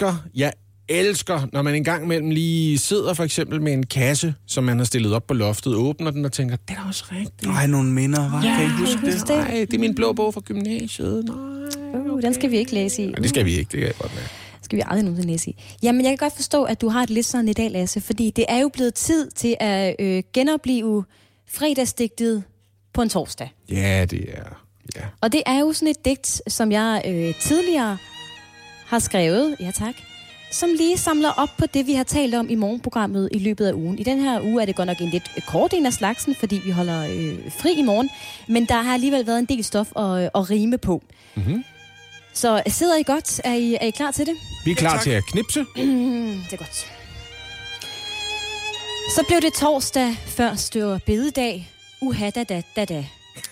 elsker, når man en gang imellem lige sidder for eksempel med en kasse, som man har stillet op på loftet, åbner den og tænker, det er også rigtigt. Nej, nogle minder, hva'? Ja, kan I huske det? Nej, det er min blå bog fra gymnasiet. Den skal vi ikke læse i. Nej, det skal vi ikke, det kan jeg godt med. Skal vi aldrig nogensinde læse i. Jamen, jeg kan godt forstå, at du har det lidt sådan i dag, Lasse, fordi det er jo blevet tid til at genopleve fredagsdigtet på en torsdag. Ja, det er. Ja. Og det er jo sådan et digt, som jeg tidligere har skrevet, ja tak, som lige samler op på det, vi har talt om i morgenprogrammet i løbet af ugen. I den her uge er det godt nok en lidt kort en af slagsen, fordi vi holder fri i morgen, men der har alligevel været en del stof at rime på. Mm-hmm. Så sidder I godt? Er I klar til det? Vi er klar til at knipse. Det er godt. Så blev det torsdag, før stør bededag. Da.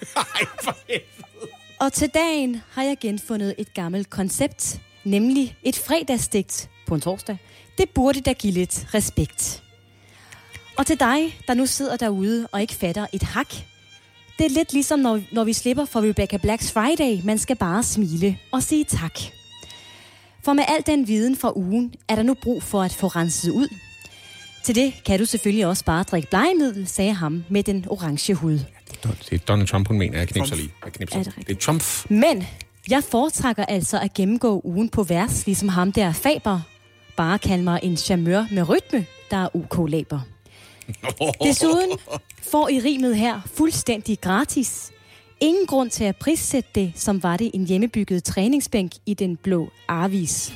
Og til dagen har jeg genfundet et gammelt koncept, nemlig et fredagsdigt på en torsdag. Det burde da give lidt respekt. Og til dig, der nu sidder derude og ikke fatter et hak, det er lidt ligesom, når vi slipper for Rebecca Blacks Friday. Man skal bare smile og sige tak. For med al den viden fra ugen, er der nu brug for at få renset ud. Til det kan du selvfølgelig også bare drikke blegemiddel, sagde ham med den orange hud. Det er Donald Trump, hun mener. Jeg knipser lige. Det er Trump. Men jeg foretrækker altså at gennemgå ugen på vers, ligesom ham der Faber. Bare kald mig en charmeur med rytme, der er OK-læber. Desuden får I rimet her fuldstændig gratis. Ingen grund til at prissætte det, som var det en hjemmebygget træningsbænk i den blå Arvis.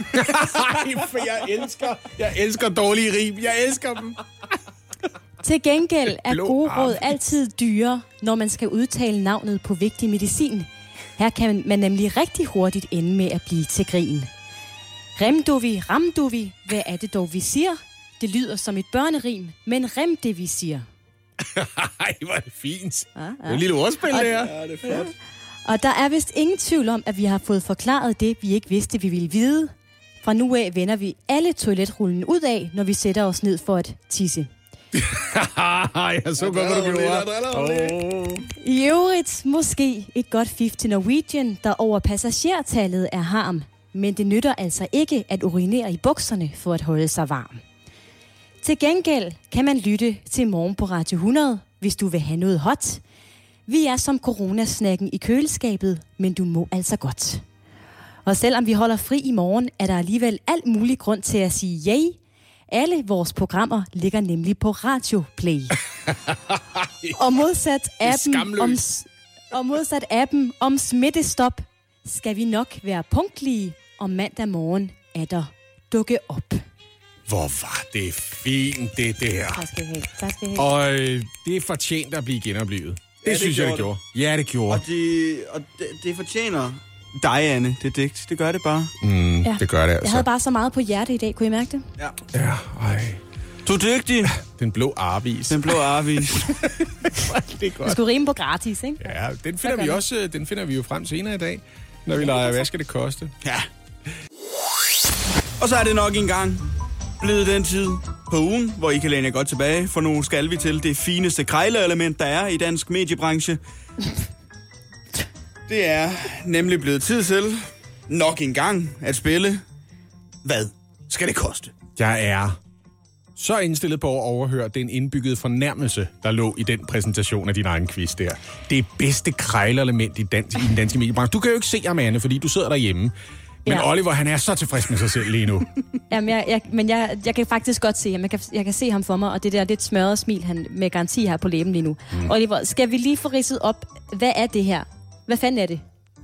Jeg elsker dårlige rim. Jeg elsker dem. Til gengæld er gode råd altid dyre, når man skal udtale navnet på vigtig medicin. Her kan man nemlig rigtig hurtigt ende med at blive til grin. Ramduvi, hvad er det dog, vi siger? Det lyder som et børnerim, men rem det, vi siger. Ej, hvor er det fint. Ja. Det er et lille ordspil, det her. Ja, det er flot. Og der er vist ingen tvivl om, at vi har fået forklaret det, vi ikke vidste, vi ville vide. Fra nu af vender vi alle toiletrullen ud af, når vi sætter os ned for at tisse. Jeg så godt, hvad du gjorde. I øvrigt måske et godt fif til Norwegian, der over passagertallet er harm. Men det nytter altså ikke at urinere i bukserne for at holde sig varm. Til gengæld kan man lytte til Morgen på Radio 100, hvis du vil have noget hot. Vi er som coronasnakken i køleskabet, men du må altså godt. Og selvom vi holder fri i morgen, er der alligevel alt mulig grund til at sige yay. Alle vores programmer ligger nemlig på Radio Play. Og modsat appen om smittestop, skal vi nok være punktlige, og mandag morgen er der dukke op. Hvor var det fint, det der. Tak skal I have. Tak skal I have. Og det er fortjent at blive genoplevet. Det synes jeg, det gjorde. Ja, det gjorde. Og det fortjener dig, Anne, det digt. Det gør det bare. Ja. Det gør det altså. Jeg havde bare så meget på hjerte i dag. Kunne I mærke det? Ja. Ja, ej. Du er dygtig. Den blå arvis. Det er godt. Du skulle rime på gratis, ikke? Ja, den finder vi jo frem senere i dag, når vi leger, hvad skal det koste? Ja. Og så er det nok engang blevet den tid på ugen, hvor I kan læne jer godt tilbage, for nu skal vi til det fineste krejleelement, der er i dansk mediebranche. Det er nemlig blevet tid til nok engang at spille. Hvad skal det koste? Jeg er så indstillet på at overhøre den indbyggede fornærmelse, der lå i den præsentation af din egen quiz der. Det bedste krejleelement i den danske mediebranche. Du kan jo ikke se ham, Anne, fordi du sidder derhjemme. Men Oliver, han er så tilfreds med sig selv lige nu. Jamen, jeg kan faktisk godt se ham. Jeg kan se ham for mig, og det der lidt smørrede smil, han med garanti har på læben lige nu. Oliver, skal vi lige få ridset op? Hvad er det her? Hvad fanden er det?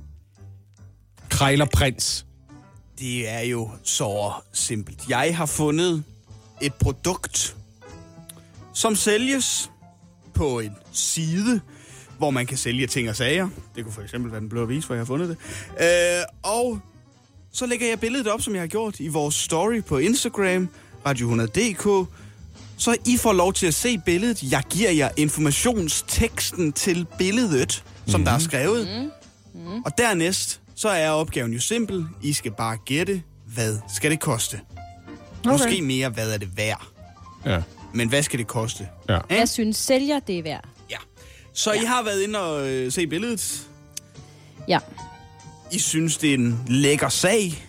Krejlerprins. Det er jo så simpelt. Jeg har fundet et produkt, som sælges på en side, hvor man kan sælge ting og sager. Det kunne for eksempel være Den Blå Avis, hvor jeg har fundet det. Og så lægger jeg billedet op, som jeg har gjort i vores story på Instagram, Radio100.dk. Så I får lov til at se billedet. Jeg giver jer informationsteksten til billedet, som der er skrevet. Og dernæst, så er opgaven jo simpel. I skal bare gætte, hvad skal det koste? Okay. Måske mere, hvad er det værd? Ja. Men hvad skal det koste? Ja. Jeg synes, sælger det er værd. Ja. Så I har været inde og se billedet? Ja. I synes, det er en lækker sag?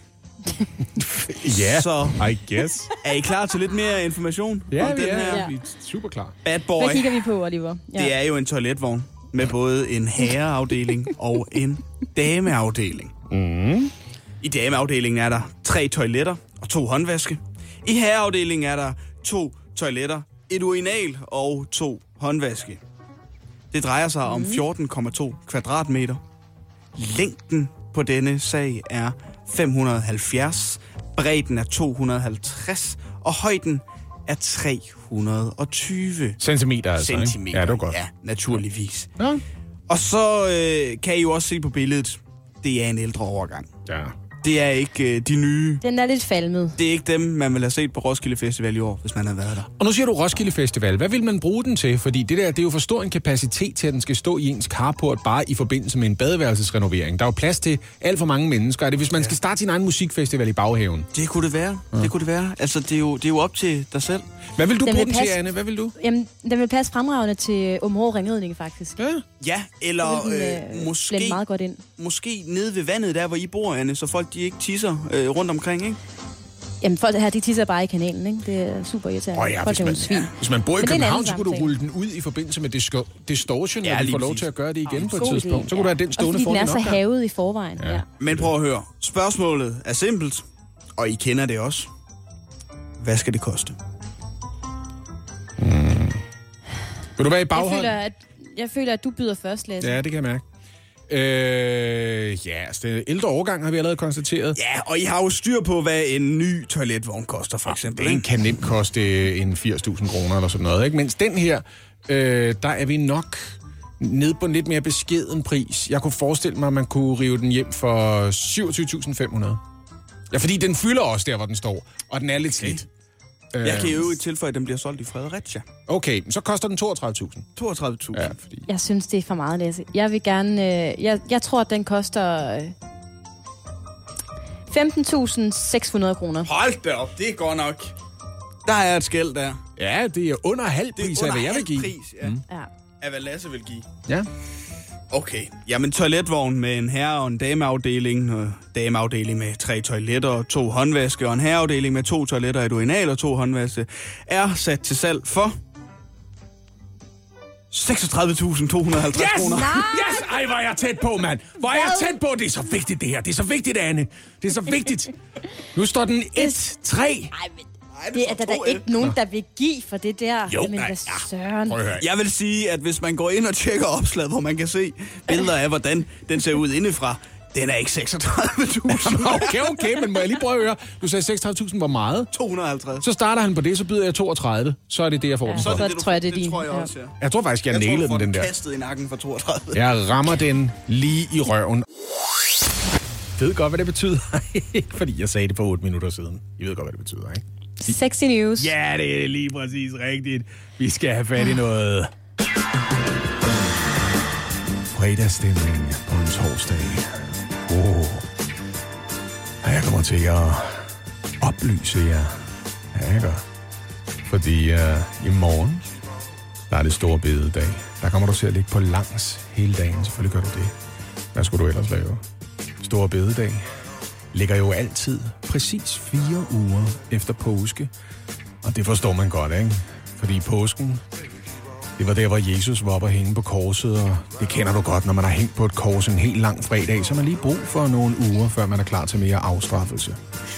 Ja, så I guess. Er I klar til lidt mere information om den her? Vi er super klar. Bad boy. Hvad kigger vi på, Oliver? Ja. Det er jo en toiletvogn med både en herreafdeling og en dameafdeling. I dameafdelingen er der 3 toiletter og 2 håndvaske. I herreafdelingen er der 2 toiletter, et urinal og 2 håndvaske. Det drejer sig om 14,2 kvadratmeter. Længden på denne sag er 570, bredden er 250, og højden er 320 centimeter. Altså, centimeter. Ja, det var godt. Ja, naturligvis. Ja. Og så kan I jo også se på billedet, det er en ældre overgang. Ja. Det er ikke de nye. Den er lidt falmet. Det er ikke dem, man vil have set på Roskilde Festival i år, hvis man har været der. Og nu siger du Roskilde Festival. Hvad vil man bruge den til? Fordi det er jo for stor en kapacitet til, at den skal stå i ens carport bare i forbindelse med en badeværelsesrenovering. Der er jo plads til alt for mange mennesker. Er det, hvis man skal starte sin egen musikfestival i baghaven? Det kunne det være. Ja. Det kunne det være. Altså, det er jo op til dig selv. Hvad vil du bruge den til, Anne? Hvad vil du? Jamen, den vil passe fremragende til Områ Ringridning, faktisk. Ja, eller måske meget godt ind. Måske nede ved vandet, der hvor I bor, Anne, så folk de ikke tisser rundt omkring, ikke? Jamen, folk her, de tisser bare i kanalen, ikke? Det er super irriterende. Hvis man bor i København, så kunne du rulle den ud i forbindelse med distortion, og vi får lov til at gøre det igen på et tidspunkt. Så kunne du have den stående foran. Og fordi den er så havet i forvejen. Ja. Men prøv at høre. Spørgsmålet er simpelt, og I kender det også. Hvad skal det koste? Vil du være i baghånd? Jeg føler, at du byder først, Lasse. Ja, det kan jeg mærke. Altså, det ældre årgang har vi allerede konstateret. Ja, og I har jo styr på, hvad en ny toiletvogn koster, for eksempel. Den kan nemt koste en 80.000 kroner eller sådan noget, ikke? Mens den her, der er vi nok ned på en lidt mere beskeden pris. Jeg kunne forestille mig, at man kunne rive den hjem for 27.500. Ja, fordi den fylder også der, hvor den står, og den er lidt slidt. Jeg kan jo tilføje, at den bliver solgt i Fredericia. Okay, så koster den 32.000. 32.000. Ja, fordi... Jeg synes, det er for meget, Lasse. Jeg vil gerne... Jeg tror, at den koster 15.600 kroner. Hold da op, det er godt nok. Der er et skæld der. Ja, det er under halv pris af, hvad jeg vil give. Pris, ja. Af hvad Lasse vil give. Ja. Okay. Jamen, toiletvogn med en herre- og en dameafdeling. Dameafdeling med 3 toiletter og 2 håndvaske. Og en herreafdeling med 2 toiletter, et urinal og 2 håndvaske. Er sat til salg for 36.250 kroner. Yes! Ej, hvor er jeg tæt på, mand. Hvor er jeg tæt på. Det er så vigtigt, det her. Det er så vigtigt, Anne. Det er så vigtigt. Nu står den 1-3. Det er der ikke nogen, der vil give for det der. Jo, men hvad søren. Jeg vil sige, at hvis man går ind og tjekker opslaget, hvor man kan se billeder af, hvordan den ser ud indefra, den er ikke 36.000. Okay, men må jeg lige prøve at høre? Du sagde 36.000, hvor meget? 250. Så starter han på det, så byder jeg 32. Så er det det, jeg får den for. Så tror jeg, det er din. Det tror jeg også, ja. Jeg tror faktisk, jeg nailede den der. Kastet i nakken for 32. Jeg rammer den lige i røven. Jeg ved godt, hvad det betyder. Ikke fordi jeg sagde det for 8 minutter siden. I ved godt, hvad det betyder, ikke? Sexy news. Ja, det er lige præcis rigtigt. Vi skal have fat i noget fredagsstemning på en torsdag. Jeg kommer til at oplyse jer. Ja, jeg gør. Fordi i morgen, der er det store bededag. Der kommer du til at ligge på langs hele dagen. Selvfølgelig gør du det. Hvad skulle du ellers lave? Store bededag ligger jo altid præcis 4 uger efter påske. Og det forstår man godt, ikke? Fordi påsken, det var der, hvor Jesus var oppe og hænge på korset, og det kender du godt, når man har hængt på et kors en helt lang fredag, så man lige brug for nogle uger, før man er klar til mere afstraffelse.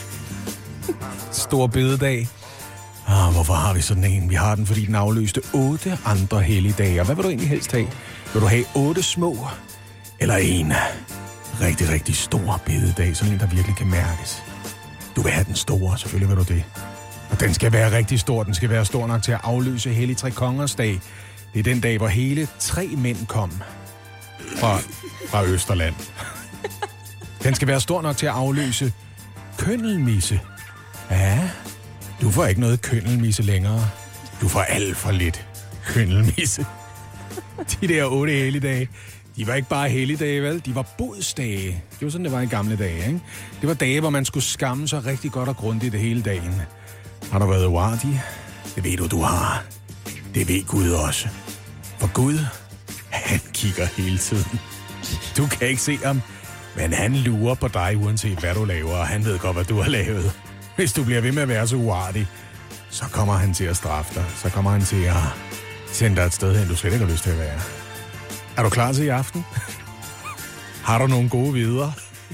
Stor bededag. Hvorfor har vi sådan en? Vi har den, fordi den afløste 8 andre helligdage. Og hvad vil du egentlig helst have? Vil du have 8 små, eller en rigtig, rigtig stor bededag, sådan en, der virkelig kan mærkes? Du vil have den store, selvfølgelig vil du det. Og den skal være rigtig stor. Den skal være stor nok til at afløse Hellig Tre Kongers dag. Det er den dag, hvor hele 3 mænd kom fra Østerland. Den skal være stor nok til at afløse køndelmisse. Ja, du får ikke noget køndelmisse længere. Du får alt for lidt køndelmisse. De der 8 helligdage, de var ikke bare helligdage, vel? De var bodsdage. Det var sådan, det var i gamle dage, ikke? Det var dage, hvor man skulle skamme sig rigtig godt og grundigt det hele dagen. Har du været uartig? Det ved du har. Det ved Gud også. For Gud, han kigger hele tiden. Du kan ikke se ham, men han lurer på dig, uanset hvad du laver, og han ved godt, hvad du har lavet. Hvis du bliver ved med at være så uartig, så kommer han til at straffe dig. Så kommer han til at sende dig et sted hen, du slet ikke har lyst til at være. Er du klar til i aften? Har du nogle gode vidder?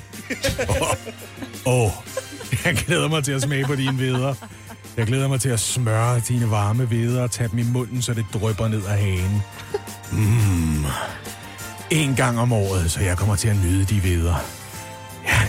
Jeg glæder mig til at smage på dine vidder. Jeg glæder mig til at smøre dine varme vidder og tage dem i munden, så det drypper ned af hagen. En gang om året, så jeg kommer til at nyde de vidder. Ja,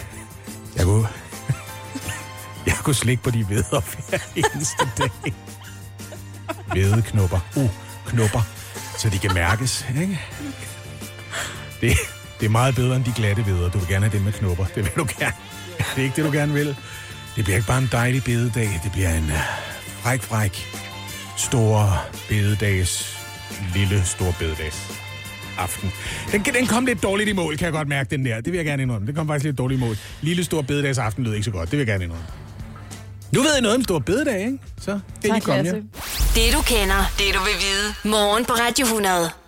jeg kunne slikke på de vidder hver eneste dag. Hvedeknupper. Knupper. Så de kan mærkes, ikke? Det er meget bedre end de glatte vidder. Du vil gerne have dem med knupper. Det vil du gerne. Det er ikke det, du gerne vil. Det bliver ikke bare en dejlig bededag. Det bliver en fræk, stor bededags, lille stor bededags aften. Den kom lidt dårligt i mål, kan jeg godt mærke, den der. Det vil jeg gerne indrømme. Den kom faktisk lidt dårligt i mål. Lille stor bededags aften lød ikke så godt. Det vil jeg gerne indrømme. Nu ved jeg noget om stor bededag, ikke? Så det er lige kommet, ja. Det du kender, det du vil vide. Morgen på Radio 100.